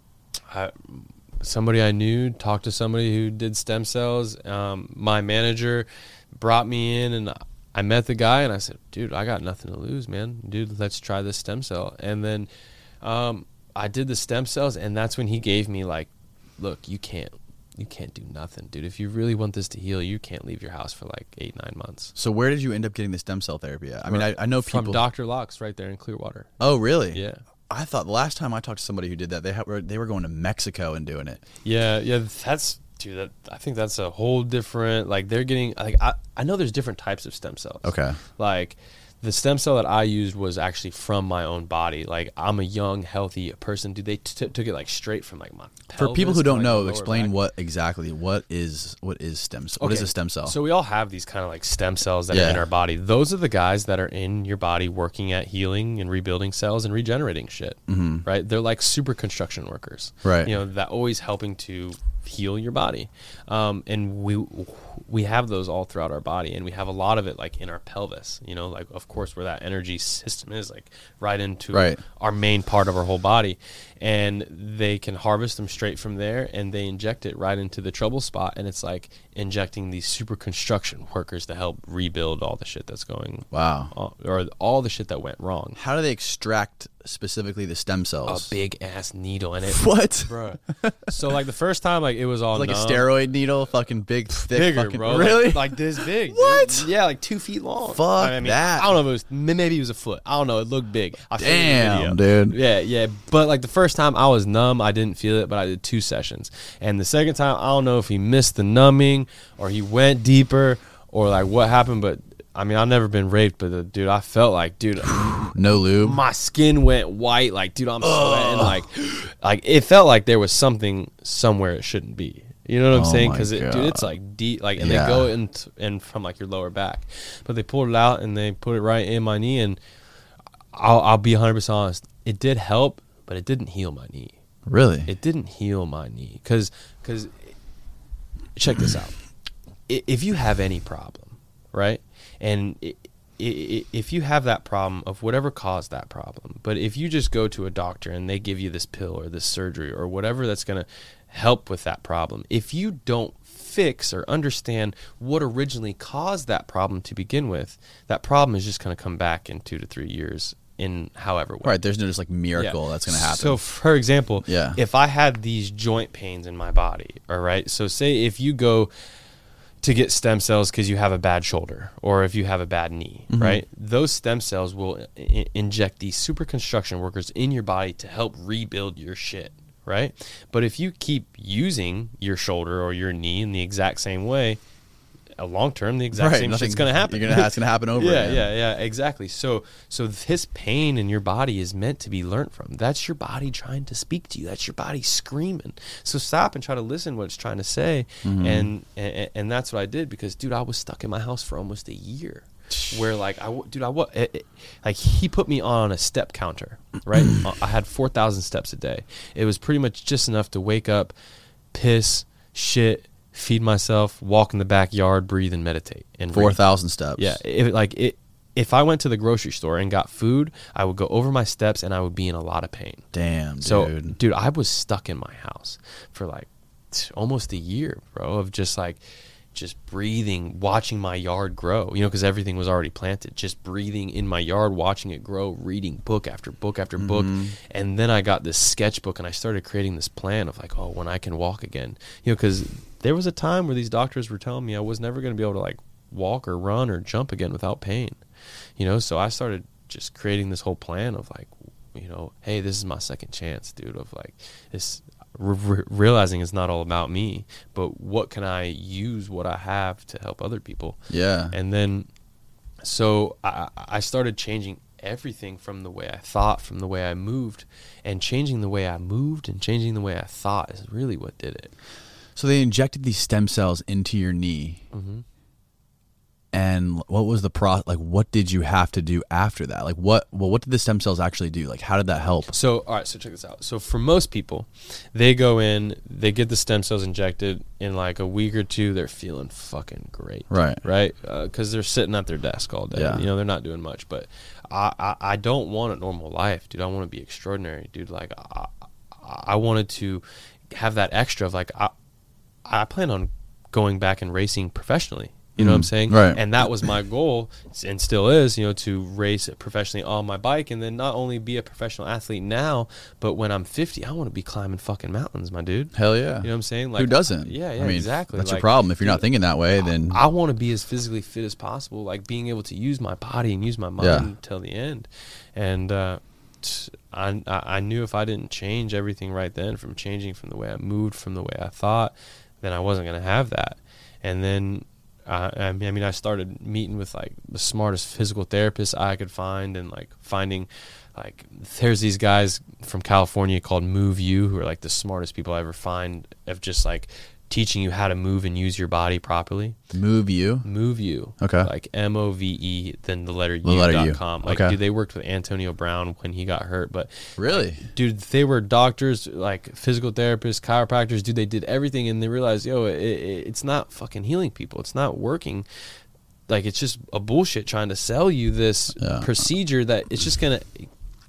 I, somebody I knew talked to somebody who did stem cells. Um, my manager brought me in, and I met the guy, and I said, dude, I got nothing to lose, man. Dude, let's try this stem cell. And then, um, I did the stem cells, and that's when he gave me like, look, you can't, you can't do nothing, dude. If you really want this to heal, you can't leave your house for like eight, nine months. So where did you end up getting the stem cell therapy at? I mean, I, I know people from Doctor Locke's right there in Clearwater. Oh, really? Yeah. I thought the last time I talked to somebody who did that, they ha- were they were going to Mexico and doing it. Yeah, yeah, that's dude. That, I think that's a whole different. Like they're getting. Like I, I know there's different types of stem cells. Okay. Like. The stem cell that I used was actually from my own body. Like I'm a young, healthy person. Dude, they t- took it like straight from like my pelvis. For people who don't like know, explain back. what exactly what is what is stem cell? What okay. is a stem cell? So we all have these kind of like stem cells that yeah. are in our body. Those are the guys that are in your body working at healing and rebuilding cells and regenerating shit. Mm-hmm. Right? They're like super construction workers. Right. You know, that always helping to heal your body. Um, and we we have those all throughout our body, and we have a lot of it like in our pelvis, you know, like of course where that energy system is, like right into right. our main part of our whole body. And they can harvest them straight from there, and they inject it right into the trouble spot, and it's like injecting these super construction workers to help rebuild all the shit that's going wow all, or all the shit that went wrong. How do they extract specifically the stem cells? A big ass needle in it. What? Bro. So like the first time, like it was all like numb. a steroid needle, fucking big, thick, bigger, fucking, bro. Really? Like, like this big. What? Dude. Yeah, like two feet long. Fuck I mean, that. I don't know if it was maybe it was a foot. I don't know. It looked big. I Damn, dude. Yeah, yeah. But like the first time I was numb, I didn't feel it, but I did two sessions. And the second time, I don't know if he missed the numbing or he went deeper or like what happened, but I mean, I've never been raped, but uh, dude, I felt like, dude, no lube. My skin went white, like, dude, I'm sweating, like, like it felt like there was something somewhere it shouldn't be. You know what I'm oh saying? Because, it, dude, it's like deep, like, and yeah. they go in, t- in from like your lower back, but they pulled it out and they put it right in my knee, and I'll, I'll be one hundred percent honest, it did help, but it didn't heal my knee. Really? It didn't heal my knee, because, because, check this out. If you have any problem, right? And it, it, if you have that problem of whatever caused that problem, but if you just go to a doctor and they give you this pill or this surgery or whatever that's going to help with that problem, if you don't fix or understand what originally caused that problem to begin with, that problem is just going to come back in two to three years in however way. Right, there's no just like miracle yeah. that's going to happen. So for example, yeah. if I had these joint pains in my body, all right, so say if you go to get stem cells because you have a bad shoulder or if you have a bad knee, mm-hmm. right? Those stem cells will I- inject these super construction workers in your body to help rebuild your shit, right? But if you keep using your shoulder or your knee in the exact same way, a long term, the exact right, same nothing, shit's gonna happen. You're gonna, it's gonna happen over. yeah, again. yeah, yeah, exactly. So, so this pain in your body is meant to be learned from. That's your body trying to speak to you. That's your body screaming. So stop and try to listen to what it's trying to say. Mm-hmm. And, and and that's what I did, because, dude, I was stuck in my house for almost a year. Where like I dude I what like he put me on a step counter, right? I had four thousand steps a day. It was pretty much just enough to wake up, piss, shit, feed myself, walk in the backyard, breathe, and meditate. And four thousand steps. Yeah, if, like it. If I went to the grocery store and got food, I would go over my steps and I would be in a lot of pain. Damn, dude. So, dude, I was stuck in my house for like t- almost a year, bro, of just like. just breathing, watching my yard grow, you know, because everything was already planted, just breathing in my yard, watching it grow, reading book after book after book. Mm-hmm. And then I got this sketchbook and I started creating this plan of like, oh, when I can walk again, you know, because there was a time where these doctors were telling me I was never going to be able to like walk or run or jump again without pain, you know. So I started just creating this whole plan of like, you know, hey, this is my second chance, dude, of like this. Re- realizing it's not all about me, but what can I use what I have to help other people. Yeah. And then so I, I started changing everything from the way I thought, from the way I moved, and changing the way I moved and changing the way I thought is really what did it. So they injected these stem cells into your knee. Mm-hmm. And what was the pro? Like, what did you have to do after that? Like, what? Well, what did the stem cells actually do? Like, how did that help? So, all right. So check this out. So for most people, they go in, they get the stem cells injected in like a week or two. They're feeling fucking great, right? Right? Because uh, they're sitting at their desk all day. Yeah. You know, they're not doing much. But I, I, I don't want a normal life, dude. I want to be extraordinary, dude. Like, I, I wanted to have that extra of like, I, I plan on going back and racing professionally. You know mm, what I'm saying? Right. And that was my goal, and still is, you know, to race professionally on my bike, and then not only be a professional athlete now, but when I'm fifty, I want to be climbing fucking mountains, my dude. Hell yeah. You know what I'm saying? Like, who doesn't? Yeah, yeah, I mean, exactly. That's like, your problem. If you're dude, not thinking that way, then I, I want to be as physically fit as possible, like being able to use my body and use my mind yeah. until the end. And uh, I, I knew if I didn't change everything right then, from changing from the way I moved, from the way I thought, then I wasn't going to have that. And then Uh, I mean, I mean, I started meeting with like the smartest physical therapists I could find, and like finding, like, there's these guys from California called Move You, who are like the smartest people I ever find, of just like teaching you how to move and use your body properly. Move You? Move You. Okay. Like M O V E, then the letter the U letter dot U. com. Like, okay. dude, they worked with Antonio Brown when he got hurt. But really? Like, dude, they were doctors, like physical therapists, chiropractors. Dude, they did everything, and they realized, yo, it, it, it's not fucking healing people. It's not working. Like, it's just a bullshit trying to sell you this yeah. procedure that it's just going to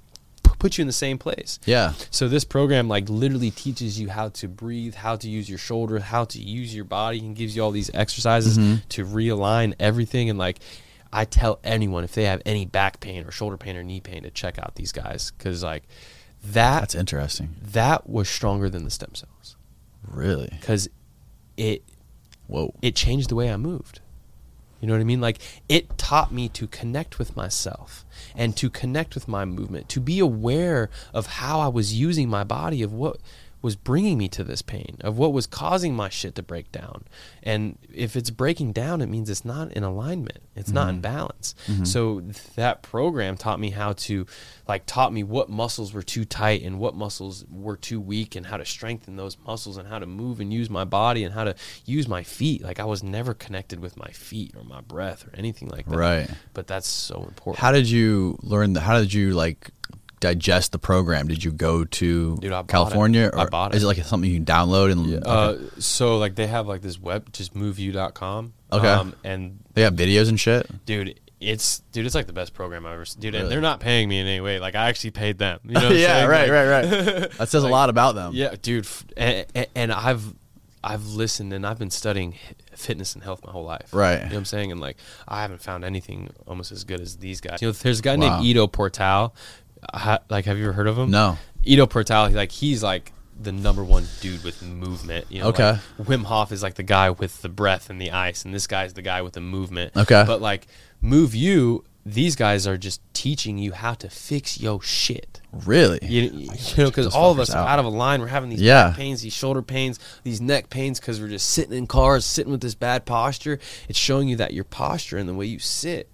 put you in the same place. Yeah. So this program like literally teaches you how to breathe, how to use your shoulder, how to use your body, and gives you all these exercises mm-hmm. to realign everything. And like, I tell anyone if they have any back pain or shoulder pain or knee pain to check out these guys, because like that that's interesting. That was stronger than the stem cells. Really? Because it whoa it changed the way I moved. You know what I mean? Like, it taught me to connect with myself and to connect with my movement, to be aware of how I was using my body, of what was bringing me to this pain, of what was causing my shit to break down. And if it's breaking down, it means it's not in alignment. It's mm-hmm. not in balance. Mm-hmm. So that program taught me how to, like, taught me what muscles were too tight and what muscles were too weak, and how to strengthen those muscles, and how to move and use my body, and how to use my feet. Like, I was never connected with my feet or my breath or anything like that. Right. But that's so important. How did you learn the, how did you like digest the program? Did you go to Dude, I California it. or I bought it. Is it like something you can download and yeah. okay. uh, so like they have like this web, just move you dot com. Okay. Um, and they have videos and shit. Dude, it's dude, it's like the best program I've ever seen. Dude, really? And they're not paying me in any way. Like, I actually paid them. You know what I'm yeah, saying? right, like, right, right. That says like, a lot about them. Yeah, dude. And, and I've I've listened, and I've been studying fitness and health my whole life. Right. You know what I'm saying? And like, I haven't found anything almost as good as these guys. You know, there's a guy wow. named Ido Portal. Ha, like, have you ever heard of him? No. Ido Portal, like, he's like the number one dude with movement. You know, okay. Like, Wim Hof is like the guy with the breath and the ice, and this guy's the guy with the movement. Okay. But like, Move You, these guys are just teaching you how to fix your shit. Really? You, you know, because all of us are out. out of a line. We're having these Yeah. back pains, these shoulder pains, these neck pains because we're just sitting in cars, sitting with this bad posture. It's showing you that your posture and the way you sit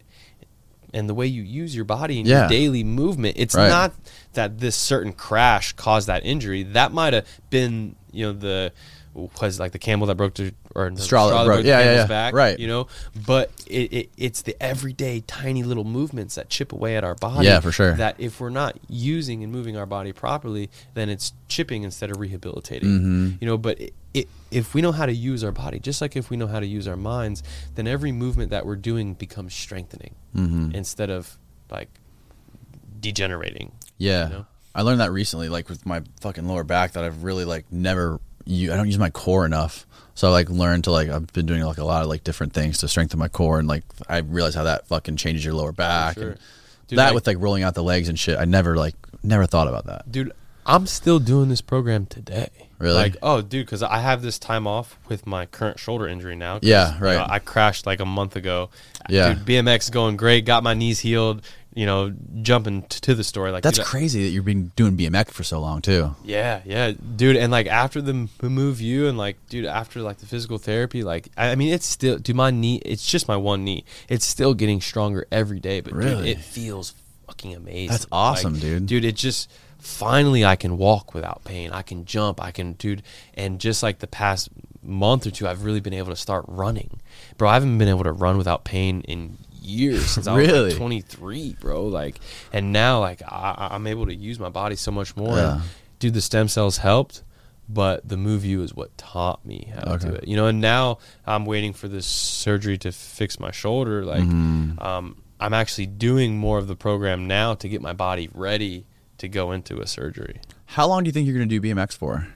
and the way you use your body in Yeah. your daily movement, it's Right. not that this certain crash caused that injury. That might have been, you know, the was like the camel that broke the or the straw that broke- the yeah, yeah, camel's yeah. back, Right. you know. But it, it it's the everyday tiny little movements that chip away at our body. Yeah, for sure. That if we're not using and moving our body properly, then it's chipping instead of rehabilitating. Mm-hmm. You know, but it, it, if we know how to use our body, just like if we know how to use our minds, then every movement that we're doing becomes strengthening Mm-hmm. instead of like degenerating. Yeah. You know? I learned that recently, like with my fucking lower back, that I've really like never, you, I don't use my core enough. So I like learned to like, I've been doing like a lot of like different things to strengthen my core. And like, I realized how that fucking changes your lower back. Sure. And Dude, that like- with like rolling out the legs and shit. I never like, never thought about that. Dude, I'm still doing this program today. Really? Like, oh, dude, because I have this time off with my current shoulder injury now. 'cause, Yeah, you right. know, I crashed like a month ago. Yeah. Dude, B M X going great. Got my knees healed. You know, jumping t- to the story. Like That's dude, I- crazy that you've been doing B M X for so long too. Yeah, yeah, dude. And like after the m- move you and like, dude, after like the physical therapy, like, I I mean, it's still, dude, my knee, it's just my one knee. It's still getting stronger every day, but dude, Really? it feels fucking amazing. That's awesome, Like, dude. Dude, it just, finally I can walk without pain. I can jump. I can, dude. And just like the past month or two, I've really been able to start running. Bro, I haven't been able to run without pain in years since I was Really? like twenty-three, bro. Like, and now like I, I'm able to use my body so much more. Yeah. And, dude, the stem cells helped, but the Move You is what taught me how Okay. to do it. You know, and now I'm waiting for this surgery to fix my shoulder. Like, Mm-hmm. um, I'm actually doing more of the program now to get my body ready to go into a surgery. How long do you think you're going to do B M X for?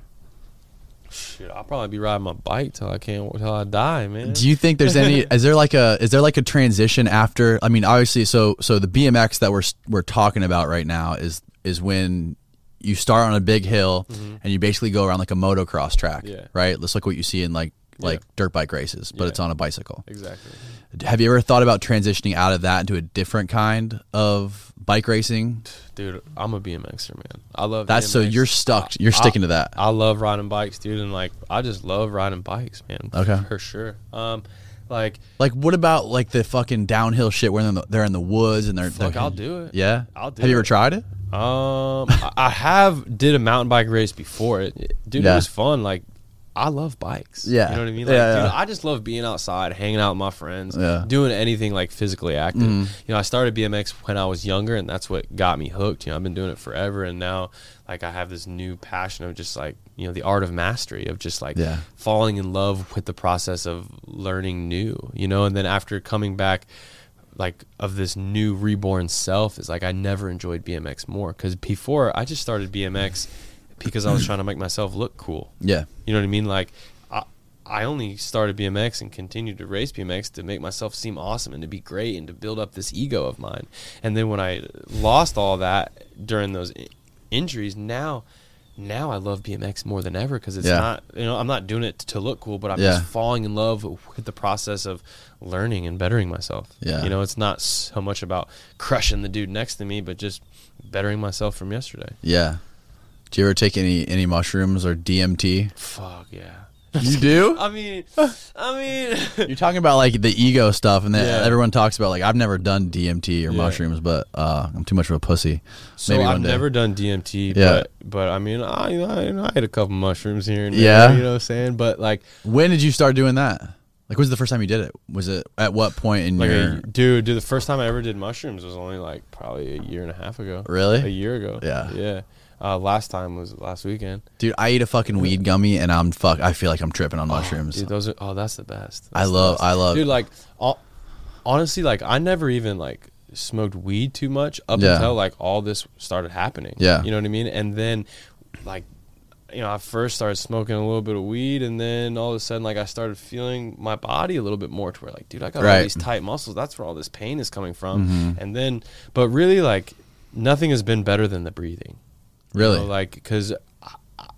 Shit, I'll probably be riding my bike till I can't till I die, man. Do you think there's any? Is there like a? Is there like a transition after? I mean, obviously, so so the B M X that we're we're talking about right now is is when you start on a big hill and you basically go around like a motocross track, Yeah. right? Let's look what you see in like like Yeah. dirt bike races, but Yeah. it's on a bicycle. Exactly. Have you ever thought about transitioning out of that into a different kind of bike racing? Dude, I'm a B M Xer, man. I love That's so B M X. you're stuck. You're I- sticking to that. I love riding bikes, dude, and like I just love riding bikes, man. Okay. For sure. Um, like Like, what about like the fucking downhill shit where they're in the, they're in the woods and they're fuck, they're- I'll do it. Yeah, I'll do Have you it. ever tried it? Um, I- I have did a mountain bike race before it, dude. Yeah. It was fun. Like, I love bikes. Yeah. You know what I mean? Like, Yeah, dude, yeah. I just love being outside, hanging out with my friends, Yeah. doing anything like physically active. Mhm. You know, I started B M X when I was younger, and that's what got me hooked. You know, I've been doing it forever, and now like I have this new passion of just like, you know, the art of mastery of just like Yeah. falling in love with the process of learning new. You know, and then after coming back, like of this new reborn self, is like I never enjoyed B M X more, because before I just started B M X because I was trying to make myself look cool. Yeah. You know what I mean? Like I, I only started B M X and continued to race B M X to make myself seem awesome and to be great and to build up this ego of mine. And then when I lost all that during those I- injuries, now now I love B M X more than ever, because it's Yeah. not, you know, I'm not doing it to look cool, but I'm Yeah. just falling in love with the process of learning and bettering myself. Yeah. You know, it's not so much about crushing the dude next to me, but just bettering myself from yesterday. Yeah. Do you ever take any any mushrooms or D M T? Fuck yeah. You do? I mean, I mean, You're talking about like the ego stuff, and then Yeah. everyone talks about like I've never done D M T or Yeah. mushrooms, but uh, I'm too much of a pussy. so Maybe I've one day. never done D M T, Yeah. but but I mean, I I, I ate a couple mushrooms here and there, Yeah. you know what I'm saying? But like, When did you start doing that? Like, when was the first time you did it? Was it at what point in like your? a, dude, dude, the first time I ever did mushrooms was only like probably a year and a half ago. Really? A year ago. Yeah. Yeah. Uh, last time was last weekend. Dude, I eat a fucking weed gummy, and I'm fuck. I feel like I'm tripping on mushrooms. Dude, those are oh, that's the best. I That's the love. best. I love. Dude, like, ho- honestly, like, I never even like smoked weed too much up Yeah. until like all this started happening. Yeah. You know what I mean? And then, like, you know, I first started smoking a little bit of weed, and then all of a sudden, like, I started feeling my body a little bit more to where, like, dude, I got all Right. these tight muscles. That's where all this pain is coming from. Mhm. And then, but really, like, nothing has been better than the breathing. You Really? know, like, because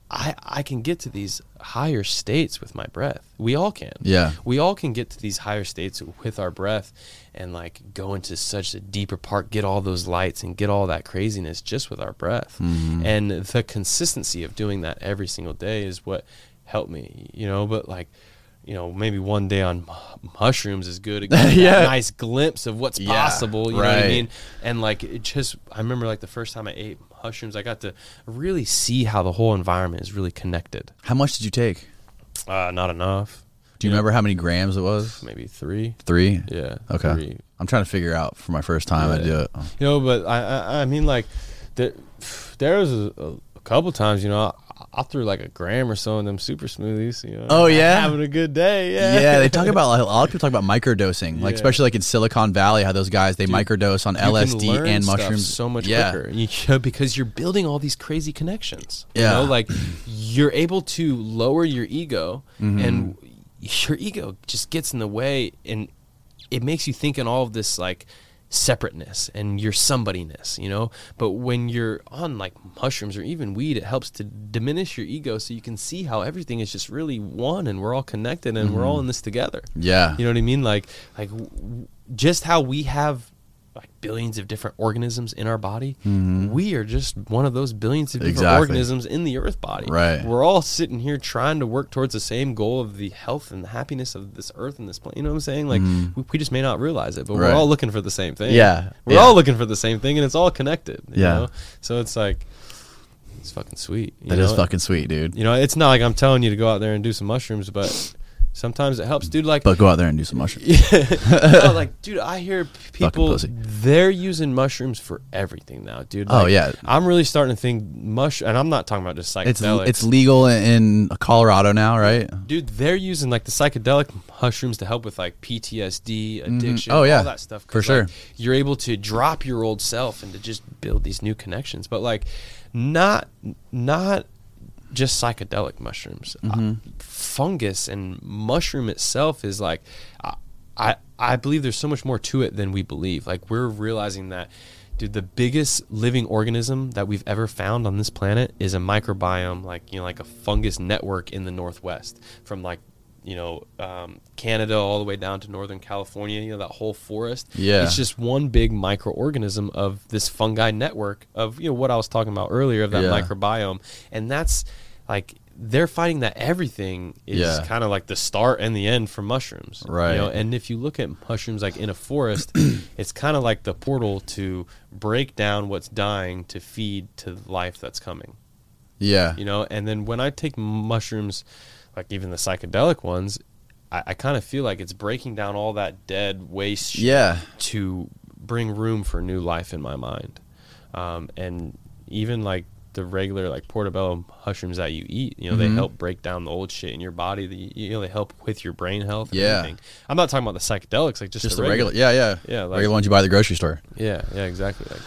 I, I can get to these higher states with my breath. We all can. Yeah. We all can get to these higher states with our breath and like go into such a deeper part, get all those lights and get all that craziness just with our breath. Mm-hmm. And the consistency of doing that every single day is what helped me, you know, but like, you know, maybe one day on mushrooms is good. Again, yeah. Nice glimpse of what's yeah, possible. You right. know what I mean? And like, it just, I remember like the first time I ate mushrooms, I got to really see how the whole environment is really connected. How much did you take? Uh, not enough. Do you, you remember know? how many grams it was? Maybe three. Three? Yeah. Okay. Three. I'm trying to figure out for my first time yeah. I do it. You know, but I, I, I mean, like, there, there was a, a couple times, you know, I threw like a gram or so in them super smoothies. You know, oh yeah, having a good day. Yeah, yeah. They talk about like, a lot of people talk about microdosing, like yeah. especially like in Silicon Valley, how those guys they Dude, microdose on L S D and mushrooms so much yeah. quicker. You know, because you're building all these crazy connections. Yeah, you know, like you're able to lower your ego, mm-hmm. and your ego just gets in the way, and it makes you think in all of this like separateness and your somebodyness, you know. But when you're on like mushrooms or even weed, it helps to diminish your ego so you can see how everything is just really one and we're all connected and mm-hmm. we're all in this together. Yeah, you know what I mean? Like like w- just how we have like billions of different organisms in our body, mm-hmm. we are just one of those billions of different exactly. organisms in the earth body. Right. We're all sitting here trying to work towards the same goal of the health and the happiness of this earth and this planet. You know what I'm saying? Like mm-hmm. we, we just may not realize it, but right. we're all looking for the same thing. Yeah. We're yeah. all looking for the same thing, and it's all connected. You yeah. know? So it's like, it's fucking sweet. That know? is fucking sweet, dude. You know, it's not like I'm telling you to go out there and do some mushrooms, but sometimes it helps, dude. Like, but go out there and do some mushrooms. Yeah. No, like, dude, I hear people they're using mushrooms for everything now, dude. Like, oh yeah, I'm really starting to think mush, and I'm not talking about just psychedelics. It's it's legal in Colorado now, right? Dude, they're using like the psychedelic mushrooms to help with like P T S D, addiction, mm-hmm. oh, yeah. all that stuff. For sure, like, you're able to drop your old self and to just build these new connections. But like, not not. just psychedelic mushrooms. Mm-hmm. Uh, fungus and mushroom itself is like, uh, I I believe there's so much more to it than we believe. Like we're realizing that, dude, the biggest living organism that we've ever found on this planet is a microbiome, like, you know, like a fungus network in the Northwest, from like, you know, um, Canada all the way down to Northern California, you know, that whole forest. Yeah. It's just one big microorganism of this fungi network of, you know, what I was talking about earlier of that yeah. microbiome. And that's like, they're finding that everything is yeah. kind of like the start and the end for mushrooms. Right. You know, and if you look at mushrooms like in a forest, it's kind of like the portal to break down what's dying to feed to life that's coming. Yeah. You know, and then when I take mushrooms, like even the psychedelic ones, I, I kind of feel like it's breaking down all that dead waste shit yeah. to bring room for new life in my mind. Um, and even like the regular like portobello mushrooms that you eat, you know, mm-hmm. they help break down the old shit in your body. The, you know, they help with your brain health. And yeah. everything. I'm not talking about the psychedelics, like just, just the, the regular. regular. Yeah, yeah. Yeah. Like, regular ones you buy at the grocery store. Yeah, yeah, exactly. Like,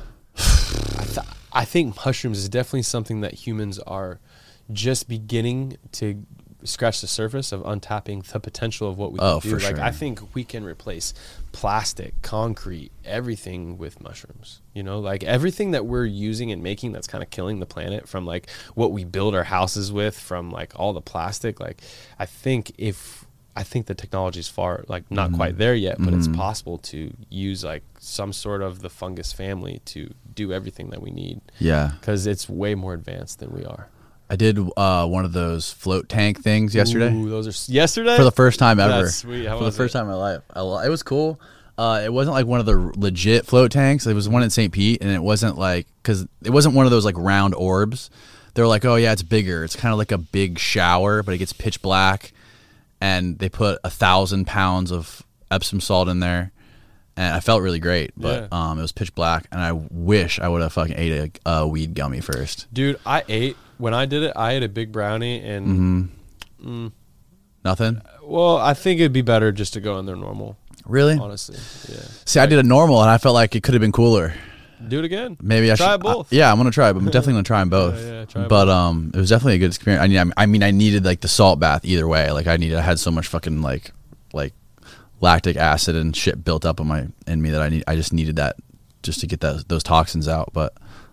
I, th- I think mushrooms is definitely something that humans are just beginning to scratch the surface of untapping the potential of what we oh, can do. For like sure. I think we can replace plastic, concrete, everything with mushrooms. You know, like everything that we're using and making that's kind of killing the planet, from like what we build our houses with, from like all the plastic. Like I think if I think the technology is far like not mm-hmm. quite there yet, but mm-hmm. it's possible to use like some sort of the fungus family to do everything that we need. Yeah, because it's way more advanced than we are. I did uh, one of those float tank things yesterday. Ooh, those are yesterday for the first time ever. That's sweet. How for was the first it? time in my life. I, it was cool. Uh, it wasn't like one of the legit float tanks. It was one in Saint Pete, and it wasn't like because it wasn't one of those like round orbs. They were like, oh yeah, it's bigger. It's kind of like a big shower, but it gets pitch black, and they put a thousand pounds of Epsom salt in there. And I felt really great, but yeah. um, it was pitch black, and I wish I would have fucking ate a, a weed gummy first. Dude, I ate, when I did it, I ate a big brownie, and... Mm-hmm. Mm, Nothing? Well, I think it'd be better just to go in there normal. Really? Honestly, yeah. See, like, I did a normal, and I felt like it could have been cooler. Do it again. Maybe I try should. Try both. I, yeah, I'm gonna try it, but I'm definitely gonna try them both. yeah, yeah, try but both. um, it was definitely a good experience. I mean, I mean, I needed like the salt bath either way. Like I needed, I had so much fucking like, like lactic acid and shit built up in my in me that I need. I just needed that just to get that those toxins out. But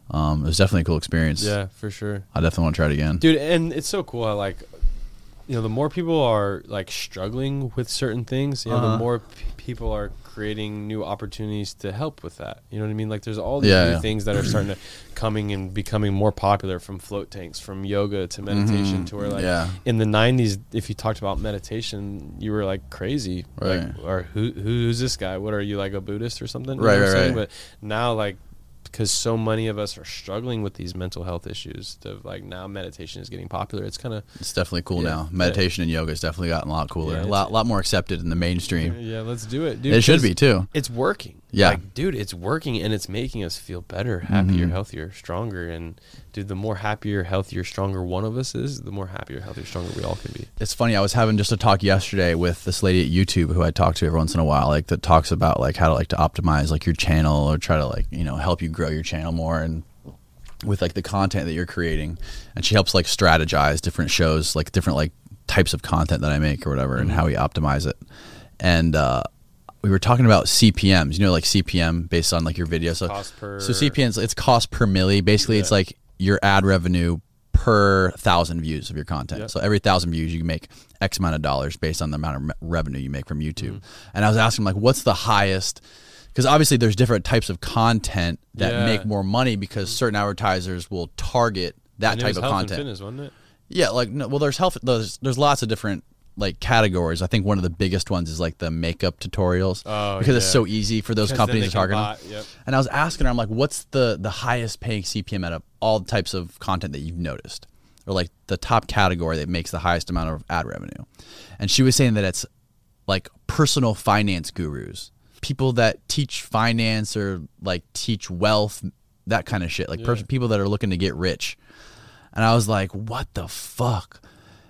Um, it was definitely a cool experience. Yeah, for sure. I definitely want to try it again. Dude, and it's so cool how, like, you know, the more people are, like, struggling with certain things, you know, Uh-huh. the more p- people are creating new opportunities to help with that. You know what I mean? Like, there's all these Yeah, new yeah. things that are starting to coming and becoming more popular, from float tanks, from yoga to meditation, Mhm. to where, like, Yeah. in the nineties, if you talked about meditation, you were, like, crazy. Right. Like, or who who's this guy? What are you, like, a Buddhist or something? You Right, know what I'm right, saying? right. But now, like, because so many of us are struggling with these mental health issues, of, like, now meditation is getting popular. It's kind of It's definitely cool Yeah. now. Meditation and yoga has definitely gotten a lot cooler. Yeah, a it's- lot, lot more accepted in the mainstream. yeah, let's do it, dude. It should 'cause be too. It's working. Yeah. Like, dude, it's working, and it's making us feel better, happier, Mhm. healthier, stronger. And dude, the more happier, healthier, stronger one of us is, the more happier, healthier, stronger we all can be. It's funny. I was having just a talk yesterday with this lady at YouTube who I talk to every once in a while, like that talks about like how to like to optimize like your channel or try to like, you know, help you grow your channel more and with like the content that you're creating. And she helps like strategize different shows, like different like types of content that I make or whatever, and how we optimize it. And uh, we were talking about C P Ms, you know, like C P M based on like your video. So, Cost per- so C P Ms, it's cost per milli. Basically, it's Yeah. like your ad revenue per thousand views of your content. Yep. So every thousand views, you can make X amount of dollars based on the amount of re- revenue you make from YouTube. Mm-hmm. And I was asking like, what's the highest? Because obviously there's different types of content that Yeah. make more money because certain advertisers will target that And it type was of health and content. fitness, wasn't it? Yeah, like no, well, there's health. There's there's lots of different like categories. I think one of the biggest ones is like the makeup tutorials Oh, because it's yeah. so easy for those 'Cause then companies they to can target buy- them. yep. And I was asking her, I'm like, what's the the highest paying C P M out of all types of content that you've noticed, or like the top category that makes the highest amount of ad revenue? And she was saying that it's like personal finance gurus, people that teach finance or like teach wealth, that kind of shit, like Yeah. pers- people that are looking to get rich. And I was like, what the fuck?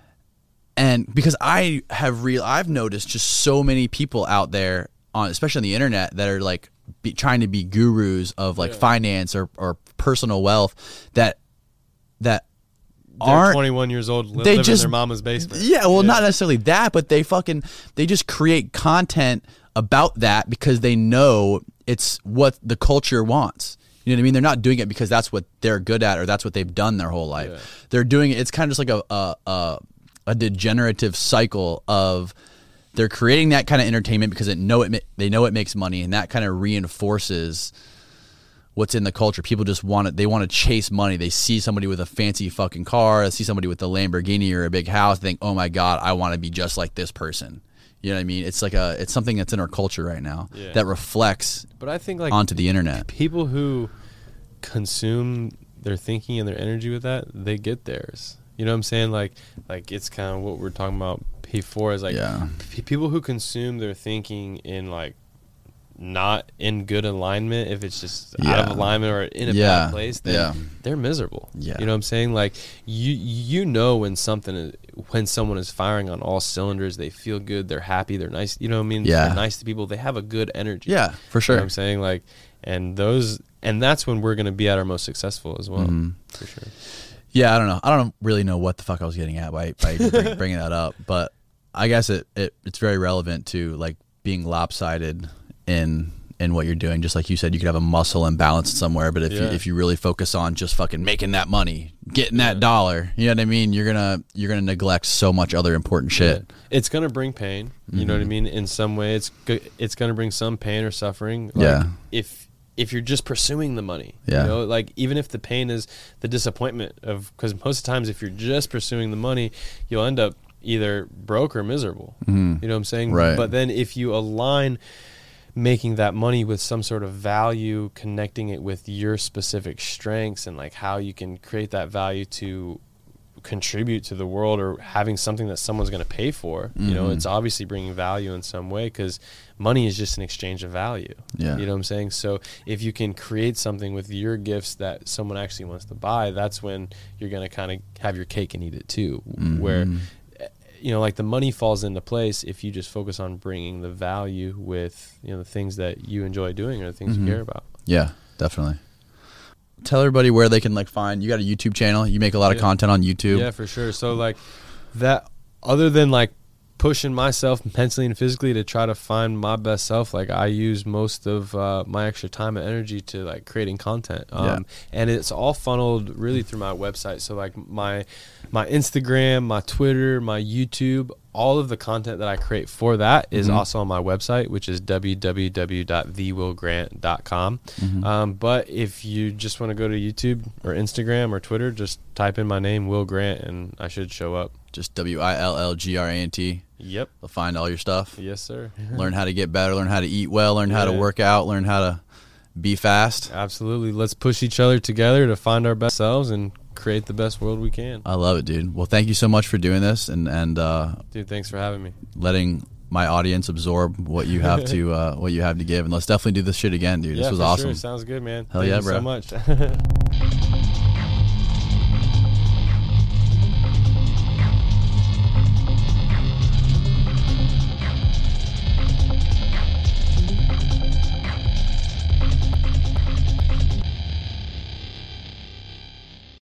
And because I have real, I've noticed just so many people out there on, especially on the internet, that are like be, trying to be gurus of like Yeah. finance or, or personal wealth that that They're aren't. twenty-one years old, li- they live just- in their mama's basement. Yeah, well, not necessarily that, but they fucking they just create content about that because they know it's what the culture wants. You know what I mean? They're not doing it because that's what they're good at or that's what they've done their whole life. Yeah. They're doing it. It's kind of just like a a, a a degenerative cycle of they're creating that kind of entertainment because it know it ma- they know it makes money, and that kind of reinforces what's in the culture. People just want it. They want to chase money. They see somebody with a fancy fucking car, they see somebody with a Lamborghini or a big house, they think, oh my God, I want to be just like this person. You know what I mean? It's like a, it's something that's in our culture right now Yeah. that reflects But I think, like, onto the internet. people who consume their thinking and their energy with that, they get theirs. You know what I'm saying? Like, like it's kind of what we're talking about before. Is like Yeah. p- people who consume their thinking in like not in good alignment. If it's just out Yeah. of alignment or in a Yeah. bad place, then Yeah. they're miserable. Yeah. You know what I'm saying? Like you, you know when something, is, when someone is firing on all cylinders, they feel good, they're happy, they're nice. You know what I mean? Yeah. They're nice to people. They have a good energy. Yeah, for You sure. know what I'm saying? Like, and those, and that's when we're going to be at our most successful as well. Mhm. For sure. Yeah, I don't know. I don't really know what the fuck I was getting at by, by bring, bringing that up, but I guess it, it it's very relevant to like being lopsided in in what you're doing. Just like you said, you could have a muscle imbalance somewhere, but if you Yeah. if you really focus on just fucking making that money, getting Yeah. that dollar, you know what I mean? You're gonna you're gonna neglect so much other important shit. Yeah. It's going to bring pain. You know what I Mhm. mean? In some way, it's go- it's going to bring some pain or suffering. Like, Yeah. If if you're just pursuing the money, Yeah. you know, like even if the pain is the disappointment of, because most of the times if you're just pursuing the money, you'll end up either broke or miserable. Mhm. You know what I'm saying? Right. But then if you align making that money with some sort of value, connecting it with your specific strengths and like how you can create that value to contribute to the world, or having something that someone's going to pay for, you know, Mhm. it's obviously bringing value in some way, because money is just an exchange of value. Yeah. You know what I'm saying? So if you can create something with your gifts that someone actually wants to buy, that's when you're going to kind of have your cake and eat it too. Mhm. Where, you know, like the money falls into place if you just focus on bringing the value with, you know, the things that you enjoy doing or the things Mhm. you care about. Yeah, definitely. Tell everybody where they can like find. You got a YouTube channel. You make a lot of Yeah. content on YouTube. Yeah, for sure. So like that, other than like pushing myself mentally and physically to try to find my best self. Like I use most of uh, my extra time and energy to like creating content. Um, Yeah. And it's all funneled really through my website. So like my, my Instagram, my Twitter, my YouTube, all of the content that I create for that is Mm-hmm. also on my website, which is w w w dot the will grant dot com. Mm-hmm. Um, but if you just want to go to YouTube or Instagram or Twitter, just type in my name, Will Grant, and I should show up. Just W I L L G R A N T. Yep. They'll find all your stuff. Yes, sir. Learn how to get better, learn how to eat well, learn how to Yeah. work out, learn how to be fast. Absolutely. Let's push each other together to find our best selves and create the best world we can. I love it, dude. Well, thank you so much for doing this and, and uh, Dude, thanks for having me. letting my audience absorb what you have to uh, what you have to give. And let's definitely do this shit again, dude. Yeah, This was for awesome. Sure. Sounds good, man. Hell Thank yeah, you bro. so much.